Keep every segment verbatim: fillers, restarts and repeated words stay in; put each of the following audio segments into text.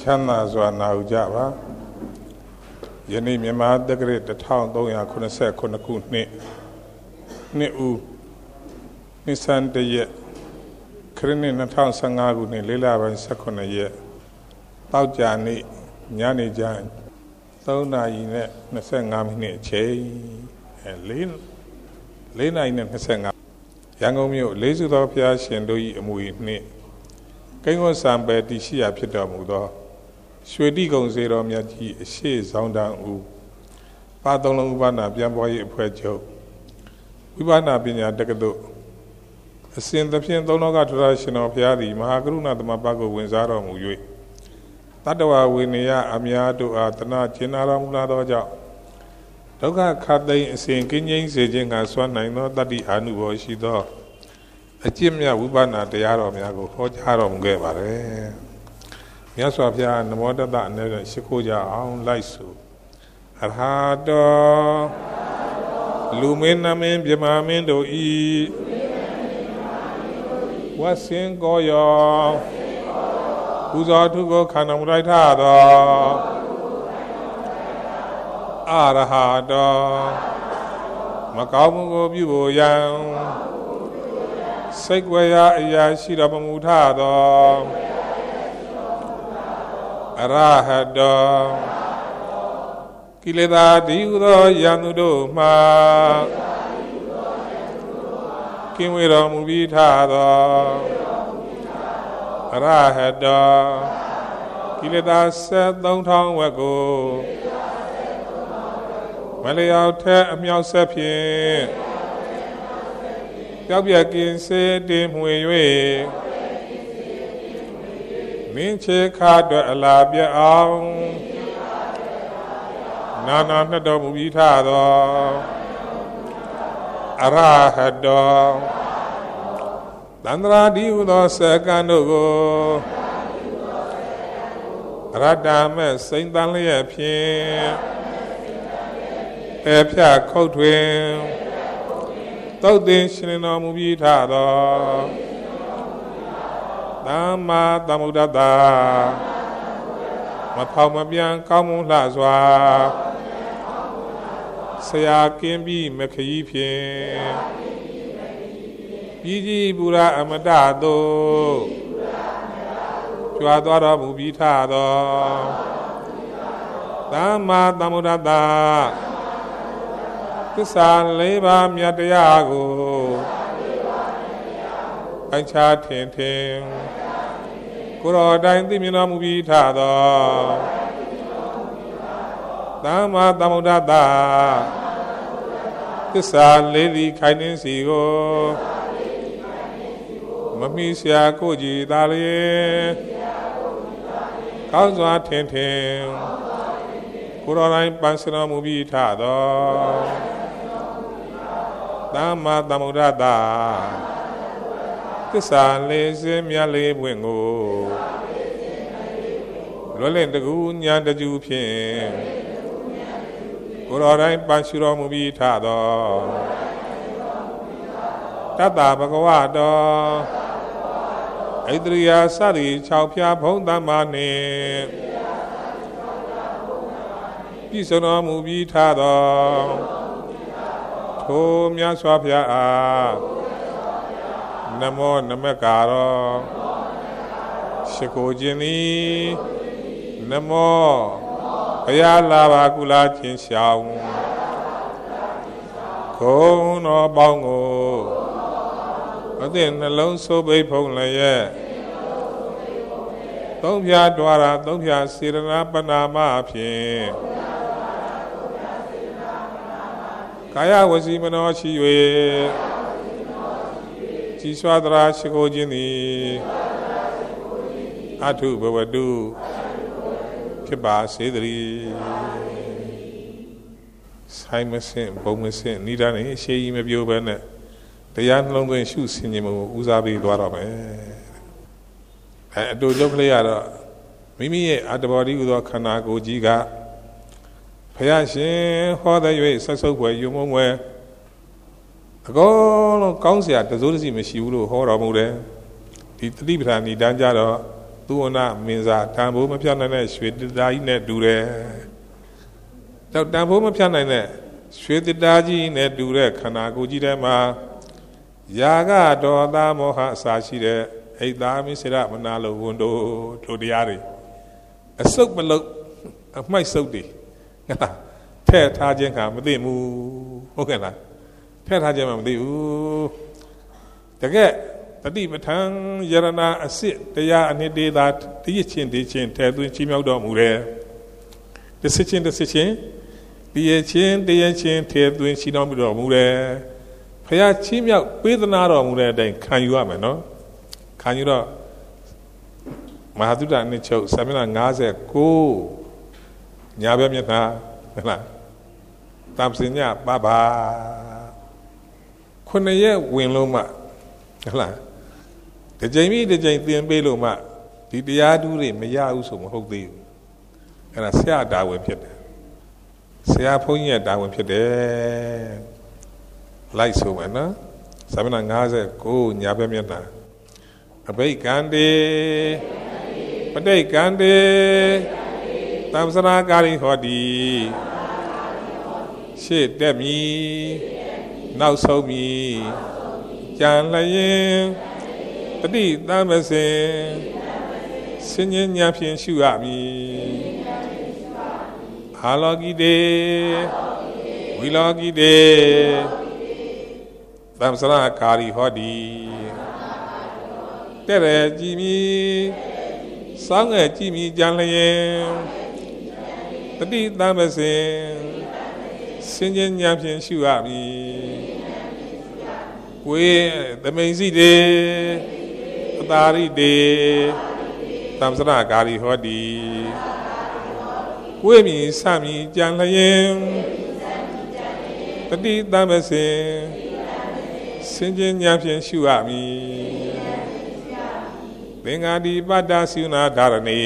ချမ်းသာစွာနာယူကြပါယနေ့မြန်မာတက္ကရာတစ်ထောင်သုံးရာခုနှစ်ဆယ်ခုနှစ်ခုနှစ်နှစ်ဦးနှစ်ဆန်းတရက်ခရစ်နှစ်နှစ်ထောင်ဆယ်ငါးခုနှစ်လေးလပိုင်းဆယ်ခုနှစ်ရက်တောက်ကြနေ့ညနေကျန်သုံးနာရီနဲ့နှစ်ဆယ်ငါးမိနစ်အချိန်အဲလေးလေးနာရီနဲ့နှစ်ဆယ်ငါးရန်ကုန်မြို့လေးစုသောဘုရားရှင်တို့၏အမူအနှစ်ကိန်းဝတ်စံပယ်တည်ရှိရာဖြစ်တော်မူသောရွှေတိကုံစေတော်မြတ်ကြီးအရှိဆောင်တန်ဦးပါသုံးလုံးဥပနာပြန်ပွားရေးအဖွဲ့ချုပ်ဝိပဿနာပညာတက္ကသိုလ်အစဉ်သဖြင့်သုံးလောကထရရှင်တော်ဘုရားသည်မဟာကရုဏာသမဘကိုဝင်စားတော်မူ၍တတ္တဝဝိနည်းအများတို့အားတနာကျင်နာတော်မူလာသောကြောင့်ဒုက္ခခတ်သိမ်းအစဉ်ကင်းငြိမ်းစေခြင်းကစွမ်းနိုင်သောတတ္တိအာနုဘောရှိသောအကျင့်မြတ်ဝိပဿနာတရားတော်များကိုဟောကြားတော်မူခဲ့ပါတယ်။မြတ်စွာဘုရားနမောတတအနေနဲ့ရှိခိုးကြအောင်လိုက်ဆိုအရဟတောလူမင်းနမင်းမြမမင်းတို့ဤဝတ်စင်ကိုယောပူဇော်ထုကိုခန္ဓာမူလိုက်ထသောအရဟတောမကောင်းမှုကိုပြုဖို့ရန်စိတ်ဝေယအရာရှိတော်မူထသောအရဟတောကိလေသာဒီဟုသောယံသူတို့မှကင်းဝေတော်မူပြီးထသောအရဟတောကိလေသာဆက်သုံးထောင်ဝက်ကိုမလျောက်ထက်အမြောက်ဆက်ဖြင့်ကြောက်ပြကင်းစေတင်မှွေ၍မင်းချေခါတို့အလာပြအောင်နာနာနှတ်တော်မူပြီးထသောအရဟတောသန္တရာဒီဟုသောစကံတို့ကိုအရတ္တမဲ့စိမ့်တန်လျက်ဖြင့်ပေဖြတ်ခုတ်ထွင်သုတ်သင်ရှင်တော်မူပြီးထသောသမ္မာသမ္ဗုဒ္ဓတ္တမဖောက်မပြန်ကောင်းမွန်လှစွာဆရာကင်းပြီးမခရီးဖြင့်ပြည်ကြီးပူရာအမတသို့ကြွားသွားတော်မူပြီးထသောသမ္မာသမ္ဗုဒ္ဓတ္တသစ္စာလေးပါးမြတ်တရားကိုအချာထင်ထင်ကိုယ်တော်တိုင်းသိမြင်တော်မူပြီးထသောသမ္မာသမ္ဗုဒ္ဓတ္တသစ္စာလေးသည်ခိုင်နှင်းစီကိုမမိဆရာကိုကြည်သာလျင်ကောင်းစွာထင်ထင်ကိုယ်တော်တိုင်းပန်းစတော်မူပြီးထသောသမ္မာသမ္ဗုဒ္ဓတ္တသစ္စာလေးစင်းမြတ်လေးပွင့်ကိုလွယ်လင့်တကူညာတကျူဖြင့်ကိုယ်တော်တိုင်းပန်းရှူတော်မူပြီးထသောတတ္တဗကဝတောဣတရိယာစသည်၆ဖြာဘုံသမ္မာနှင့်ပြည့်စုံတော်မူပြီးထသောထိုမြတ်စွာဘုရားအားနမောနမကာရောရှိခိုးခြင်းသည်နမောဘုရားလာပါကုလားခြင်းရှောင်းခုံတော်ပေါင်းကိုအသည့်နှလုံးစိုးပိတ်ဖုံးလည်းရဲ့သုံးဖြာတွာရာသုံးဖြာစေရနာပနာမဖြင့်ကာယဝစီမနောရှိ၍ကြည်စွာသရာရှိခိုးခြင်းသည်အထုဘဝတုဖြစ်ပါစေတည်းဆိုင်မစင်ဘုံမစင်နိဒာနေရှေးကြီးမပြောဘဲနဲ့တရားနှလုံးသွင်းရှုဆင်ခြင်းကိုဦးစားပေးသွားတော့မယ်အဲအတူလုပ်ကလေးရတော့မိမိရဲ့အတ္တဘောဓိဟူသောခန္ဓာကိုယ်ကြီးကဘုရားရှင်ဟောတဲ့၍ဆက်ဆုပ်ွယ်ယုံမုံွယ်အကုန်လုံးကောင်းစရာတစိုးတစီမရှိဘူးလို့ဟောတော်မူတယ်ဒီတတိပဌာန်ဤတန်းကြတော့သူနာမင်းစားတန်ဖိုးမဖြတ်နိုင်တဲ့ရွှေတသားကြီးနဲ့တူတယ်တော့တန်ဖိုးမဖြတ်နိုင်တဲ့ရွှေတသားကြီးနဲ့တူတဲ့ခန္ဓာကိုယ်ကြီးထဲမှာယာကဒေါသမောဟအစာရှိတဲ့ဣဒ္ဓာမိစေရမနာလိုဝန်တို့တို့တရားတွေအစုပ်မလုတ်အမိုက်စုပ်တွေငါထဲ့ထားခြင်းကမသိဘူးဟုတ်ကဲ့လားထဲ့ထားခြင်းမှမသိဘူးတကယ်တတိပဋ္ဌာန်ယရဏအစစ်တရားအနှစ်သေးသာတည်ချင်းတည်ချင်းထဲသွင်းချီးမြှောက်တော်မူတယ်တစစ်ချင်းတစစ်ချင်းတည်ချင်းတည်ချင်းထဲသွင်းချီးမြှောက်တော်မူတယ်ဖခင်ချီးမြှောက်ပေးသနာတော်မူတဲ့အတိုင်းခံယူရမယ်နော်ခံယူတော့မဟာသုဒ္ဓအနှစ်ချုပ်စာမျက်နှာ၅၉ညာဘက်မျက်နှာဟုတ်လားတမ်စင်ညပပါခုနှစ်ရက်ဝင်လို့မှဟုတ်လားတကြိမ်ပြီးတကြိမ်သင်ပေးလို့မှဒီတရားဓုတွေမရဘူးဆိုမဟုတ်သေးဘူးအဲ့ဒါဆရာတာဝန်ဖြစ်တယ်ဆရာဘုန်းကြီးရဲ့တာဝန်ဖြစ်တယ်လိုက်ဆိုမယ်နော်စာမျက်နှာ၅၉ညာဘက်မျက်နှာအဘိကံတေပဋိကံတေသံစရာကာရိဟောတိရှေ့တက်မည်နောက်ဆုံးမည်ကြံလျင်တတိသမစင်စဉ္ညာညာဖြင့်ရှုရမည်အာလောကိတေဝိလောကိတေသံစရာကာရိဟောတိတဲ့ရကြည်မည်စောင်းငယ်ကြည်မည်ကြံလျင်တတိသမစင်စဉ္ညာညာဖြင့်ရှုရမည်ကိုယ်သမိန်စီတေအတာရိတေသံစရကာရိဟောတိကိုယ်မြည်စမြည်ကြံလျင်တတိသမစင်စဉ္ညာညာဖြင့်ရှုရမည်သင်္ဃာတိပတ္တသုနာဓာရဏေ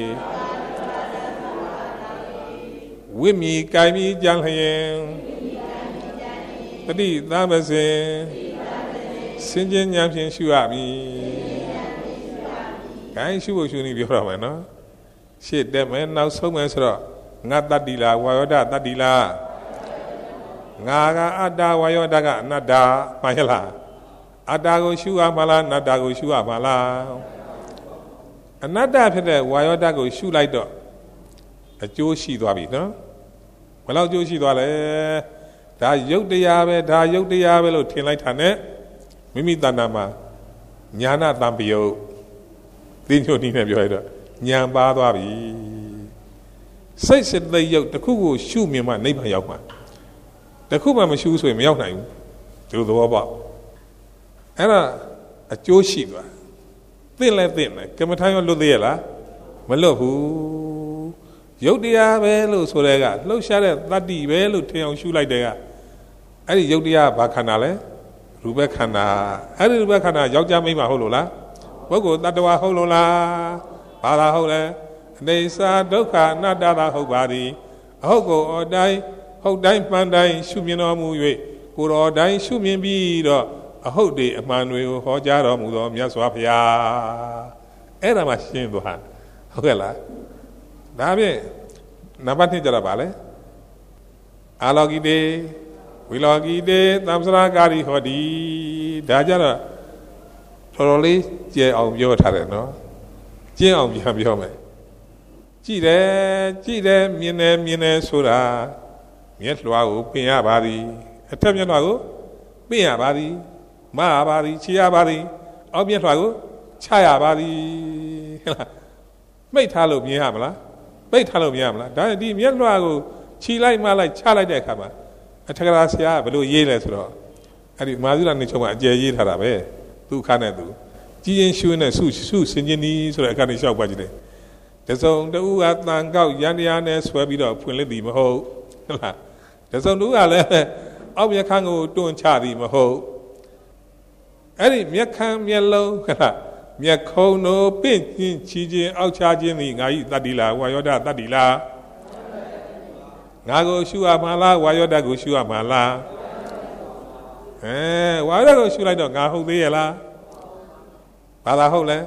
ဝိမီကိုင်မီကြံလျင်တတိသမစင်စဉ္ညာညာဖြင့်ရှုရမည်။ခိုင်းရှုဖို့ရှုနေပြောတော့မယ်နော်။ရှေ့တက်မယ်နောက်ဆုံးမယ်ဆိုတော့ငါတတ္တိလားဝါယောဒတတ္တိလားငါကအတ္တဝါယောဒကအနတ္တမှန်ရလားအတ္တကိုရှုရမှာလားအနတ္တကိုရှုရမှာလားအနတ္တဖြစ်တဲ့ဝါယောဒကိုရှုလိုက်တော့အကျိုးရှိသွားပြီနော်ဘယ်လောက်အကျိုးရှိသွားလဲဒါယုတ်တရားပဲဒါယုတ်တရားပဲလို့ထင်လိုက်တာနဲ့မိမိတဏ္ဍာမှာညာနာတံပယုတ်သိညို့နည်းနဲ့ပြောရတော့ဉာဏ်ပါသွားပြီစိတ်စိတ်သိယုတ်တစ်ခုကိုရှုမြင်မှနိဗ္ဗာန်ရောက်မှာတစ်ခုမှမရှုဆိုရင်မရောက်နိုင်ဘူးဒီလိုသဘောပေါက်အဲ့ဒါအကျိုးရှိသွားသိလဲသိမယ်ကမ္မထာရောလွတ်သေးရလားမလွတ်ဘူးယုတ်တရားပဲလို့ဆိုတဲ့ကလှုပ်ရှားတဲ့တတ္တိပဲလို့ထင်အောင်ရှုလိုက်တဲ့ကအဲ့ဒီယုတ်တရားဘာခန္ဓာလဲရူပခန္ဓာအဲ့ဒီရူပခန္ဓာယောက်ျားမိန်းမဟုတ်လို့လားပုဂ္ဂိုလ်တ attva ဟုတ်လို့လားဘာသာဟုတ်လဲအနေစာဒုက္ခအနတ္တသာဟုတ်ပါသည်အဟုတ်ကိုအတိုင်းဟုတ်တိုင်းမှန်တိုင်းရှုမြင်တော်မူ၍ကိုယ်တော်တိုင်းရှုမြင်ပြီးတော့အဟုတ်တွေအမှန်တွေကိုဟောကြားတော်မူသောမြတ်စွာဘုရားအဲ့ဒါမှရှင်းသွားဟုတ်ကဲ့လားဒါဖြင့်နံပါတ်နှစ်ကြတော့ဗာလဲအာလောကိတေဝိလောကိတေသံစရာကာရိဟောတိဒါကြတော့တော်တော်လေးကျဲအောင်ပြောထားတယ်နော်ကျင်းအောင်ပြန်ပြောမယ်ကြည့်တယ်ကြည့်တယ်မြင်တယ်မြင်တယ်ဆိုတာမျက်လွှာကိုပင်ရပါသည်အထက်မျက်လွှာကိုပင်ရပါသည်မရပါသည်ခြေရပါသည်အောက်မျက်လွှာကိုချရပါသည်ဟဲ့လားမိတ်ထားလို့မြင်ရမလားပိတ်ထားလို့မရမလားဒါနဲ့ဒီမျက်လွှာကိုခြိလိုက်မလိုက်ချလိုက်တဲ့အခါမှာအထက်ကရာဆရာကဘယ်လိုရေးလဲဆိုတော့အဲ့ဒီမာဇုရနေချုံကအကျယ်ရေးထားတာပဲသူခါနဲ့သူကြည်ရင်ရွှေနဲ့ဆုဆုစင်ချင်းဒီဆိုတဲ့အခါနဲ့လျှောက်ပါကြည့်တယ်တစုံတူကတန်ကောက်ရန်တရားနဲ့ဆွဲပြီးတော့ဖွင့်လက်သည်မဟုတ်ဟုတ်လားတစုံတူကလည်းအောက်မျက်ခမ်းကိုတွန်းချသည်မဟုတ်အဲ့ဒီမျက်ခမ်းမျက်လုံးဟုတ်လားမျက်ခုံးတို့ပင့်ချင်းချီချင်းအောက်ချခြင်းသည်ငါဤတတ္တိလားဝါယောဒတတ္တိလားငါကိုရှုရမှာလားဝါယောဒကိုရှုရမှာလားအဲဝါယောဒကိုရှုလိုက်တော့ငါဟုတ်သေးရဲ့လားဘာသာဟုတ်လဲ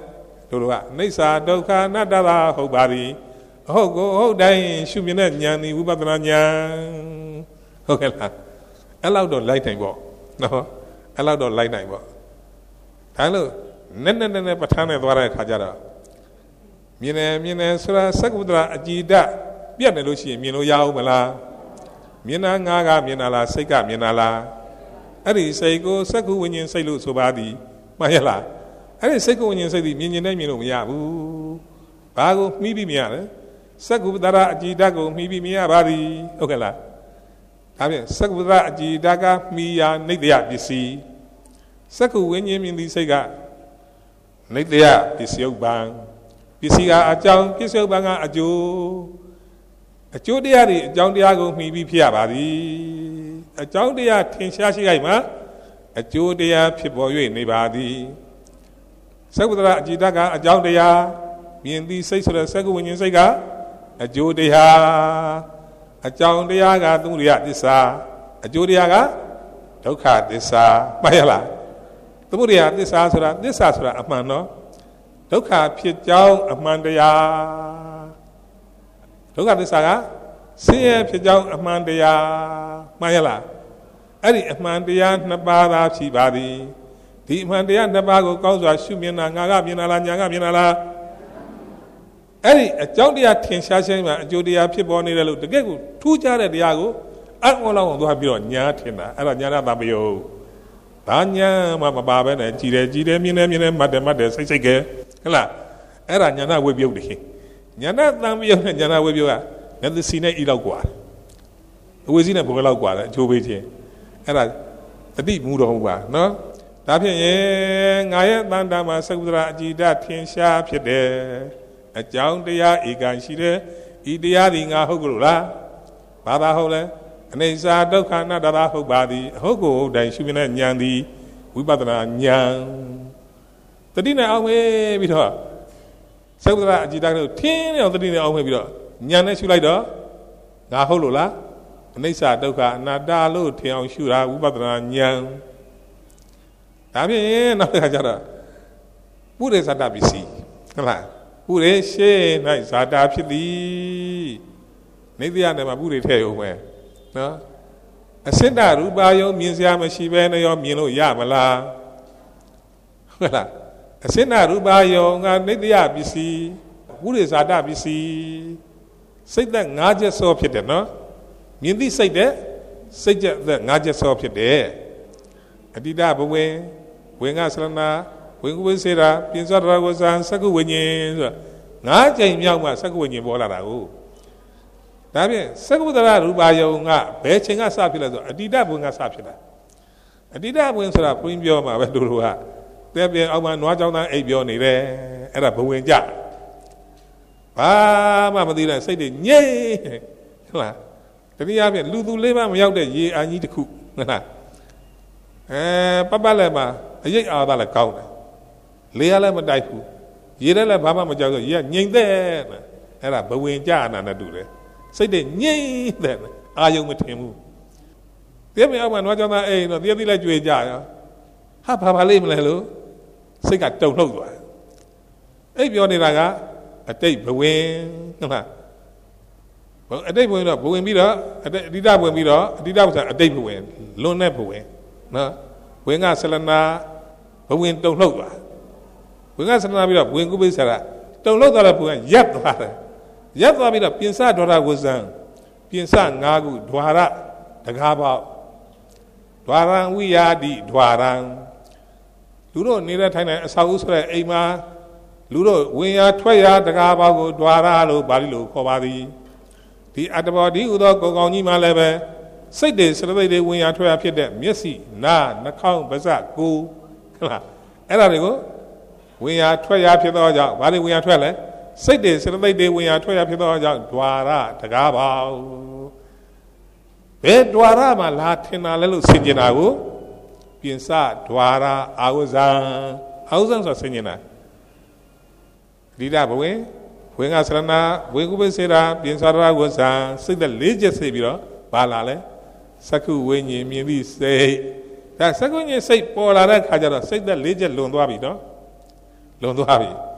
တို့ကအနိစ္စဒုက္ခအနတ္တသာဟုတ်ပါသည်ဟုတ်ကိုဟုတ်တိုင်းရှုမြင်တဲ့ဉာဏ်ဒီဝိပဿနာဉာဏ်ဟုတ်ကဲ့လားအဲ့လောက်တော့လိုက်နိုင်ပေါ့နော်အဲ့လောက်တော့လိုက်နိုင်ပေါ့ဒါလို့နဲ့နဲ့နဲ့ပဋ္ဌာန်းနဲ့သွားတဲ့အခါကျတော့မြင်တယ်မြင်တယ်ဆိုတာသက္ကုတ္တရာအကြည်ဓာတ်ပြတ်နေလို့ရှိရင်မြင်လို့ရအောင်မလားမြင်တာငါကမြင်တာလားစိတ်ကမြင်တာလားအဲ့ဒီစိတ်ကိုသက္ကုဝိညာဉ်စိတ်လို့ဆိုပါသည်မှန်ရလားအဲ့ဒီစိတ်ကုဝိညာဉ်စိတ်ဒီမြင်မြင်နဲ့မြင်လို့မရဘူးဘာကိုမှီးပြီးမြင်ရလဲသက္ကုတ္တရာအကြည်ဓာတ်ကိုမှီးပြီးမြင်ရပါသည်ဟုတ်ကဲ့လားဒါဖြင့်သက္ကုတ္တရာအကြည်ဓာတ်ကမှီရာနိတ္တယပစ္စည်းသက္ကုဝိညာဉ်မြင်သည့်စိတ်ကနိတ္တယပစ္စယုပ္ပံပစ္စည်းကအကြောင်းပစ္စယုပ္ပံကအကျိုးအကျိုးတရားတွေအကြောင်းတရားကိုမှီပြီးဖြစ်ရပါသည်အကြောင်းတရားထင်ရှားရှိခိုက်မှာအကျိုးတရားဖြစ်ပေါ်၍နေပါသည်သက္ကုတ္တရာအကြည်ဓာတ်ကအကြောင်းတရားမြင်သည့်စိတ်ဆိုတဲ့သက္ကုဝိညာဉ်စိတ်ကအကျိုးတရားအကြောင်းတရားကသမုဒယသစ္စာအကျိုးတရားကဒုက္ခသစ္စာမှတ်ရလားသမုဒယသစ္စာဆိုတာသစ္စာဆိုတာအမှန်နော်ဒုက္ခဖြစ်ကြောင်းအမှန်တရားဒုက္ခသစ္စာကဆင်းရဲဖြစ်ကြောင်းအမှန်တရားမှန်ရလားအဲ့ဒီအမှန်တရားနှစ်ပါးသာဖြစ်ပါသည်ဒီအမှန်တရားနှစ်ပါးကိုကောင်းစွာရှုမြင်တာငါကမြင်တာလားညာကမြင်တာလားအဲ့ဒီအကြောင်းတရားထင်ရှားခြင်းမှာအကျိုးတရားဖြစ်ပေါ်နေတယ်လို့တကယ့်ကိုထူးခြားတဲ့တရားကိုအကောင်လောက်အောင်သွားပြီးတော့ညာထင်တာအဲ့ဒါညာတာမယုံဘာညာမှမပါပဲနဲ့ကြည်တယ်ကြည်တယ်မြင်တယ်မြင်တယ်မှတ်တယ်မှတ်တယ်စိတ်စိတ်ကဲဟုတ်လားအဲ့ဒါညာနာဝိပယုတ်တယ်ညာနာတံမယုတ်နဲ့ညာနာဝိပယုတ်ကမျက်စီနဲ့ဤလောက်กว่าအဝေစီနဲ့ဘယ်လောက်กว่าလဲအချိုးပေးခြင်းအဲ့ဒါတတိမူတော်ပါနော်ဒါဖြင့်ရေငါရဲ့တန်တာမှာသက္ကုတ္တရာအကြည်ဓာတ်ထင်ရှားဖြစ်တယ်အကြောင်းတရားဧကံရှိတယ်ဤတရားဒီငါဟုတ်ကြလို့လားဘာသာဟုတ်လဲအနိစ္စဒုက္ခအနတ္တသာဟုတ်ပါသည်အဟုတ်ကိုဟုတ်တိုင်းရှုမြင်တဲ့ဉာဏ်သည်ဝိပဿနာဉာဏ်တတိနဲ့အောင်မေးပြီးတော့သက္ကုတ္တရာအကြည်ဓာတ်ကိုထင်းနေအောင်တတိနဲ့အောင်မေးပြီးတော့ဉာဏ်နဲ့ရှုလိုက်တော့ငါဟုတ်လို့လားအနိစ္စဒုက္ခအနတ္တလို့ထင်အောင်ရှုတာဝိပဿနာဉာဏ်ဒါဖြင့်နောက်တစ်ခါကျတော့ပုရိသတ္တပစ္စည်းဟုတ်လားပုရိရှေ၌ဇာတာဖြစ်သည်နေတရားနဲ့မှာပုရိထဲရုံပဲနော်အစိတ္တရူပါယုံမြင်စရာမရှိဘဲနဲ့ရောမြင်လို့ရမလားဟုတ်လားအစိတ္တရူပါယုံကနေတရားပစ္စည်းပုရိဇာတာပစ္စည်းစိတ်သက်ငါးချက်စောဖြစ်တယ်နော်မြင်သည့်စိတ်တဲ့စိတ်သက်ငါးချက်စောဖြစ်တယ်အတိတဘဝင်ဝင်ကဆရဏဝင်ကုဝိစေရာပြင်စောတရာကိုဇံသက္ကုဝိညာဉ်ဆိုတာငါးကြိမ်မြောက်မှသက္ကုဝိညာဉ်ပေါ်လာတာကိုဒါဖြင့်သက္ကုတ္တရရူပါယုံကဘယ်ချိန်ကစဖြစ်လဲဆိုအတိတဘဝင်ကစဖြစ်တာအတိတဘဝင်ဆိုတာဘုန်းကြီးပြောမှာပဲတို့တို့ကတဲပြင်အောက်မှာနွားကြောင်သားအိပ်ပြောနေတယ်အဲ့ဒါဘဝင်ကြဘာမှမသိတဲ့စိတ်တွေငြိမ့်ဟုတ်လားတတိယဖြင့်လူသူလေးပါမရောက်တဲ့ရေအာကြီးတစ်ခုဟုတ်လားအဲပပလည်းမှာအရိပ်အာသာလည်းကောင်းတယ်လေရလည်းမတိုက်ဘူးရေလည်းလည်းဘာမှမကြောက်ဆိုရေကငြိမ်သက်အဲ့ဒါဘဝင်ကြအနာနဲ့တူတယ်စိတ်တွေငြိမ့်သက်အာယုံမထင်ဘူးတည်းမြေအောက်မှာနွားကြောင်သားအိမ်တော့တည်းတည်းလည်းကြွေကြရောဟာဘာပါလိမ့်မလဲလို့စိတ်ကတုန်လှုပ်သွားတယ်အိပ်ပြောနေတာကအတိတ်ဘဝင်ဟုတ်လားအတိတ်ဘဝင်တော့ဘဝင်ပြီးတော့အတိတ်အတိတဘဝင်ပြီးတော့အတိတဘဆိုအတိတ်ဘဝင်လွန်တဲ့ဘဝင်နော်ဝင်ကဆလနာဘဝင်တုံလှုပ်သွားဝင်ကဆလနာပြီးတော့ဝင်ကုပိစရာတုံလှုပ်သွားတဲ့ဘဝင်ရပ်သွားတယ်ရပ်သွားပြီးတော့ပြင်စဒေါရဝဇံပြင်စငါးခုဓွာရတကားပေါက်ဓွာရံဝိယာတိဓွာရံလူတို့နေတဲ့ထိုင်တဲ့အဆောက်အဦဆိုတဲ့အိမ်မှာလူတို့ဝင်ရထွက်ရတကားပေါက်ကိုဓွာရလို့ပါဠိလိုခေါ်ပါသည်ဒီအတ္တဘောဒီဥသောကိုကောင်ကြီးမှလည်းပဲစိတ်တွေစရသိတွေဝင်ရထွက်ရဖြစ်တဲ့မျက်စိနားနှာခေါင်းပါးစပ်ကိုယ်ဟုတ်လားအဲ့ဒါတွေကိုဝင်ရထွက်ရဖြစ်သောကြောင့်ဘာတွေဝင်ရထွက်လဲစိတ်တွေစရသိတွေဝင်ရထွက်ရဖြစ်သောကြောင့်ဓွာရတကားပေါက်ဘယ်ဓွာရမှာလာထင်တာလဲလို့ဆင်ကျင်တာကိုပြင်စဓွာရအာဝဇံအာဝဇံဆိုဆင်ကျင်တာဒီတာဘဝင်ဝင်ကဆရဏဝင်ကုပိစေရာပြင်စောရဝဇံစိတ်သက်လေးချက်စိတ်ပြီးတော့ဘာလာလဲသက္ကုဝိညာဉ်မြင်ပြီးစိတ်ဒါသက္ကုဝိညာဉ်စိတ်ပေါ်လာတဲ့ခါကျတော့စိတ်သက်လေးချက်လွန်သွားပြီနော်လွန်သွားပြီ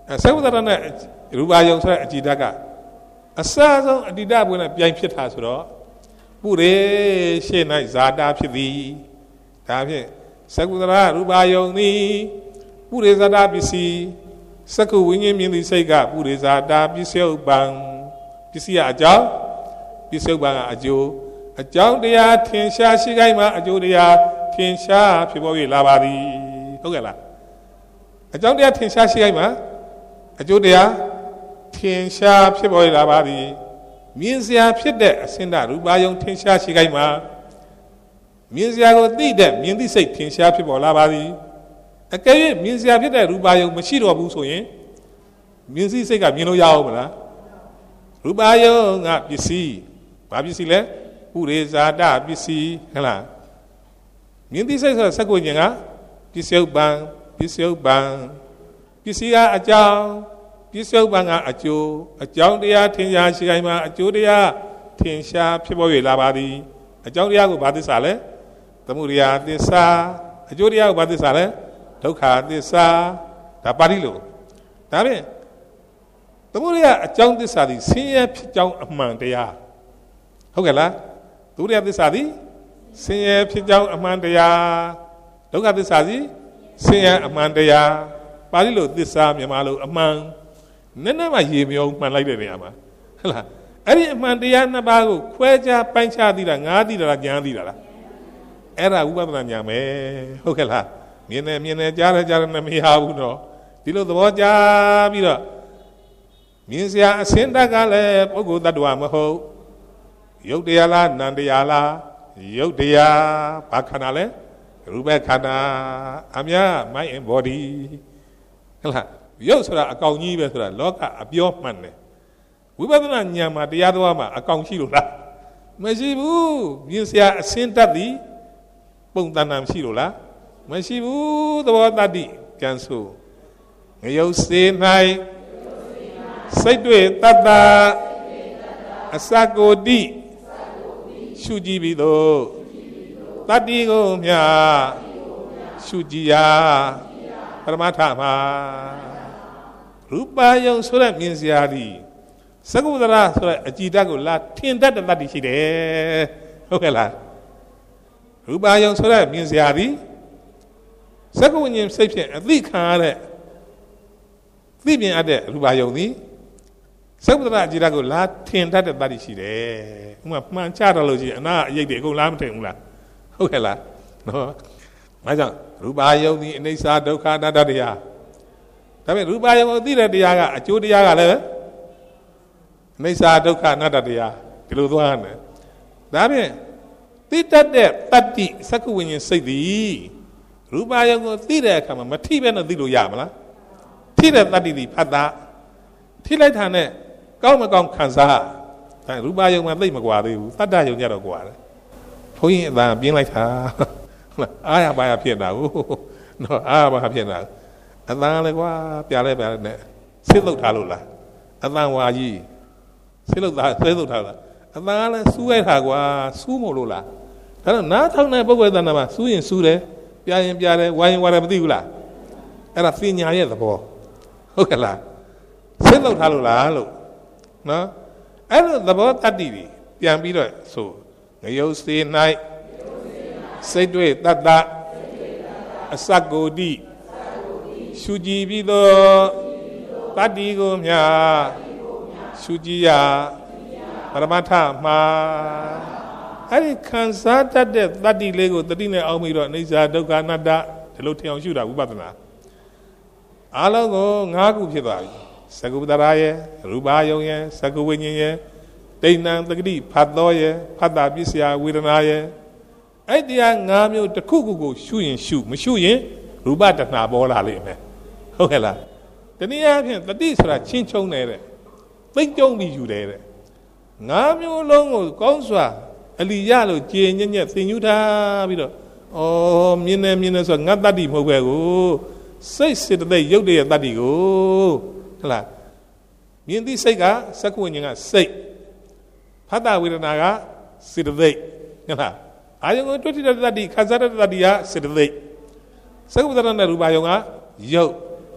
စကုတ္တရနဲ့ရူပါယုံဆိုတဲ့အကြည်ဓာတ်ကအစအဆုံးအတ္တဘုံနဲ့ပြိုင်ဖြစ်တာဆိုတော့ပုရိရှေ့၌ဇာတာဖြစ်သည်ဒါဖြင့်စကုတ္တရရူပါယုံသည်ပုရိဇာတာပစ္စည်းစကုဝိညာဉ်မြင်သည့်စိတ်ကပုရိဇာတာပစ္စယုပံပစ္စည်းအကြောင်းပစ္စယုပံကအကျိုးအကြောင်းတရားထင်ရှားရှိခိုင်းမှာအကျိုးတရားထင်ရှားဖြစ်ပေါ်၍လာပါသည်ဟုတ်ကဲ့လားအကြောင်းတရားထင်ရှားရှိခိုင်းမှာအကျိုးတရားထင်ရှားဖြစ်ပေါ်လာပါသည်မြင်စရာဖြစ်တဲ့အစင်ဒရူပါယုံထင်ရှားရှိခိုင်းမှာမြင်စရာကိုသိတဲ့မြင်သိစိတ်ထင်ရှားဖြစ်ပေါ်လာပါသည်အကယ်၍မြင်စရာဖြစ်တဲ့ရူပါယုံမရှိတော့ဘူးဆိုရင်မြင်သိစိတ်ကမြင်လို့ရအောင်မလားရူပါယုံကပစ္စည်းဘာပစ္စည်းလဲပုရိဇာတပစ္စည်းဟဲ့လားမြင်သိစိတ်ဆိုတဲ့စက္ကုဉ္ဉ္ကပစ္စယုပံပစ္စယုပံပစ္စည်းကအကြောင်းပစ္စယုပံကအကျိုးအကြောင်းတရားထင်ရှားရှိခိုင်းမှာအကျိုးတရားထင်ရှားဖြစ်ပေါ်၍လာပါသည်အကြောင်းတရားကိုဘာသစ္စာလဲသမုဒယသစ္စာအကျိုးတရားကိုဘာသစ္စာလဲဒုက္ခသစ္စာဒါပါဠိလိုဒါဖြင့်သမုဒယအကြောင်းသစ္စာသည်ဆင်းရဲဖြစ်ကြောင်းအမှန်တရားဟုတ်ကဲ့လားဒုတိယသစ္စာသည်ဆင်းရဲဖြစ်ကြောင်းအမှန်တရားဒုက္ခသစ္စာသည်ဆင်းရဲအမှန်တရားပါဠိလိုသစ္စာမြန်မာလိုအမှန်နည်းနည်းမှရေမြောမှန်လိုက်တဲ့နေရာမှာဟုတ်လားအဲ့ဒီအမှန်တရားနှစ်ပါးကိုခွဲခြားပိုင်းခြားသိတာငါးသိတာလားညာသိတာလားအဲ့ဒါဥပဒနာညာမယ်ဟုတ်ကဲ့လားမြင်တယ်မြင်တယ်ကြားတယ်ကြားတယ်မရဘူးတော့ဒီလိုသဘောကျပြီးတော့မြင်စရာအစင်တတ်ကလည်းပုဂ္ဂိုလ်တ attva မဟုတ်ရုပ်တရားလားနာမ်တရားလားရုပ်တရားဘာခန္ဓာလဲရူပခန္ဓာအမြတ် mind and body ဟုတ်လားရုပ်ဆိုတာအကောင်ကြီးပဲဆိုတာလောကအပြောမှန်တယ်ဝိပဿနာဉာဏ်မှာတရားတော်မှာအကောင်ရှိလို့လားမရှိဘူးမြင်စရာအစင်တတ်သည်ပုံတဏ္ဍာမရှိလို့လားမရှိဘူးသဘောတတ္တိကျန်ဆိုငရုတ်စေ၌စိတ်တွေ့တတ္တအစကိုတိရှုကြည့်ပြီးတော့တတ္တိကိုမြရှုကြည့်ရာပရမတ္ထမှာရူပယုံဆိုတဲ့မြင်စရာဒီစကုတ္တရဆိုတဲ့အကြည်ဓာတ်ကိုလာထင်တတ်တဲ့တတ္တိရှိတယ်ဟုတ်ကဲ့လားရူပယုံဆိုတဲ့မြင်စရာဒီစကုဝိညာဉ်စိတ်ဖြင့်အသိခံရတဲ့သိမြင်အပ်တဲ့ရူပယုံသည်စကုတ္တရအကြည်ဓာတ်ကိုလာထင်တတ်တဲ့တတ္တိရှိတယ်ဥမာမှန်ချတော့လို့ရှိရင်အနာအရိပ်တွေအကုန်လားမထင်ဘူးလားဟုတ်ကဲ့လားနော်ဒါကြောင့်ရူပယုံသည်အနိစ္စဒုက္ခအနတ္တတရားဒါပေမဲ့ရူပယုံကိုသိတဲ့တရားကအကျိုးတရားကလည်းအနိစ္စဒုက္ခအနတ္တတရားဒီလိုသွားရတယ်ဒါဖြင့်သိတတ်တဲ့တတ္တိစကုဝိညာဉ်စိတ်သည်ရူပယုံကိုသိတဲ့အခါမှာမထိပဲနဲ့သိလို့ရမလားထိတဲ့တတ္တိသည်ဖတ်တာထိလိုက်တာနဲ့ကောင်းမကောင်းခံစားဒါရူပယုံမှာသိမကွာသေးဘူးသတ္တယုံကြတော့ကွာတယ်ဘုန်းကြီးအသာပြင်းလိုက်တာဟုတ်လားအားရပါရဖြစ်တာဟုတ်နော်အားရပါရဖြစ်တာအသာလည်းကွာပြလဲပြလဲနဲ့ဆိတ်လုတ်ထားလို့လားအသာဝါကြီးဆိတ်လုတ်ထားဆိတ်လုတ်ထားလားအသာလည်းစူးလိုက်တာကွာစူးမို့လို့လားဒါတော့နားထောင်တဲ့ပုဂ္ဂိုလ်သဏ္ဍာန်မှာစူးရင်စူးတယ်ပြရင်ပြတယ်ဝိုင်းရင်ဝါတယ်မသိဘူးလားအဲ့ဒါပညာရဲ့သဘောဟုတ်ကဲ့လားဆိတ်လုတ်ထားလို့လားလို့နော်အဲ့လိုသဘောတတ္တိတွေပြန်ပြီးတော့ဆိုငရုတ်စေ၌စိတ်တွေ့တတ္တအစကိုတိရှုကြည်ပြီးတော့တတ္တိကိုမြရှုကြည်ရာပရမတ္ထမှာအဲ့ဒီခံစားတတ်တဲ့တတ္တိလေးကိုတတိနဲ့အောင်းပြီးတော့အိစ္ဆာဒုက္ခအနတ္တဒီလိုထင်အောင်ရှုတာဝိပဿနာအားလုံးကို၅ခုဖြစ်သွားပြီစကုတ္တရာရဲ့ရူပယုံရဲ့စကုဝိညာဉ်ရဲ့ဒိဋ္ဌံတက္တိဖတ်တော်ရဲ့ဖတ်တာပစ္စယဝေဒနာရဲ့အဲ့တရား၅မျိုးတစ်ခုခုကိုရှုရင်ရှုမရှုရင်ရူပတဏှာပေါ်လာလိမ့်မယ်ဟုတ်ကဲ့လားတနည်းအားဖြင့်တတိဆိုတာချင်းချုံနေတဲ့သိမ့်ကြုံပြီးယူတယ်တဲ့ငါးမျိုးလုံးကိုကောင်းစွာအလီရလို့ကြည်ညက်ညက်သင်ယူထားပြီးတော့ဩမြင်နေမြင်နေဆိုငါတတ္တိမဟုတ်ပဲကိုစိတ်စေတသိက်ရုပ်တည်းရဲ့တတ္တိကိုဟုတ်လားမြင်သည့်စိတ်ကစက္ကဝိညာဉ်ကစိတ်ဖတ်တာဝေဒနာကစေတသိက်ဟုတ်လားအာယုံကိုတွေ့တဲ့တတ္တိခံစားတဲ့တတ္တိကစေတသိက်စက္ကဝတ္တရနဲ့ရူပယုံကရုပ်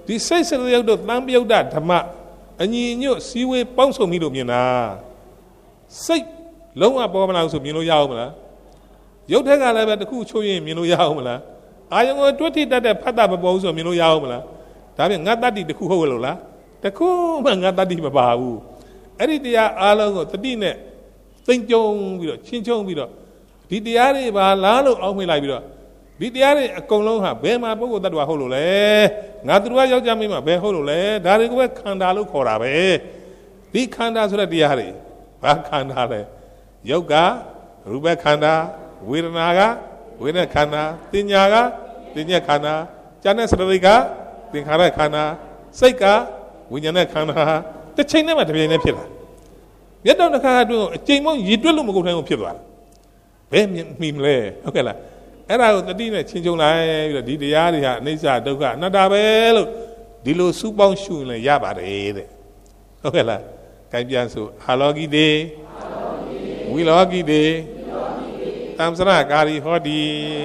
ဒီစိတ်စရုပ်တို့တန်ပြုတ်တာဓမ္မအညီညွတ်စည်းဝေးပေါင်းစုံပြီးလို့မြင်တာစိတ်လုံးဝပေါ်မလာဆိုမြင်လို့ရအောင်မလားရုပ်ထက်ကလည်းပဲတခုချိုးရင်မြင်လို့ရအောင်မလားအာယုံကိုတွတ်ထိတတ်တဲ့ဖတ်တာမပေါ်ဘူးဆိုမြင်လို့ရအောင်မလားဒါပြင်ငါတတ္တိတခုဟုတ်လို့လားတခုမှငါတတ္တိမပါဘူးအဲ့ဒီတရားအားလုံးကိုတတိနဲ့သိမ့်ကြုံပြီးတော့ချင်းချုံပြီးတော့ဒီတရားတွေပါလားလို့အောက်မေ့လိုက်ပြီးတော့ဒီတရားတွေအကုန်လုံးဟာဘယ်မှာပုဂ္ဂိုလ်တ attva ဟုတ်လို့လဲငါသူတို့ကယောက်ျားမိန်းမဘယ်ဟုတ်လို့လဲဒါတွေကိုပဲခန္ဓာလို့ခေါ်တာပဲဒီခန္ဓာဆိုတဲ့တရားတွေဘာခန္ဓာလဲယုတ်ကရူပခန္ဓာဝေဒနာကဝေဒနာခန္ဓာသင်ညာကသင်ညာခန္ဓာဉာဏ်နဲ့စရတိကသင်္ခါရခန္ဓာစိတ်ကဝိညာဉ်နဲ့ခန္ဓာတစ်ချိန်နဲ့မှတစ်ပြိုင်တည်းဖြစ်လာမြတ်တော်တစ်ခါအတွင်းအချိန်မောင်းရည်တွက်လို့မကုန်နိုင်ဘူးဖြစ်သွားတာဘယ်မိမလဲဟုတ်ကဲ့လားအဲ့ဒါကိုတတိနဲ့ချင်းချုံလိုက်ပြီးတော့ဒီတရားတွေဟာအနိစ္စဒုက္ခအနတ္တပဲလို့ဒီလိုစူးပေါင်းရှုရင်လည်းရပါတယ်တဲ့ဟုတ်ကဲ့လားကြိုင်ပြန်ဆိုအာလောကိတေဝိလောကိတေတမ္စရကာရီဟောတိ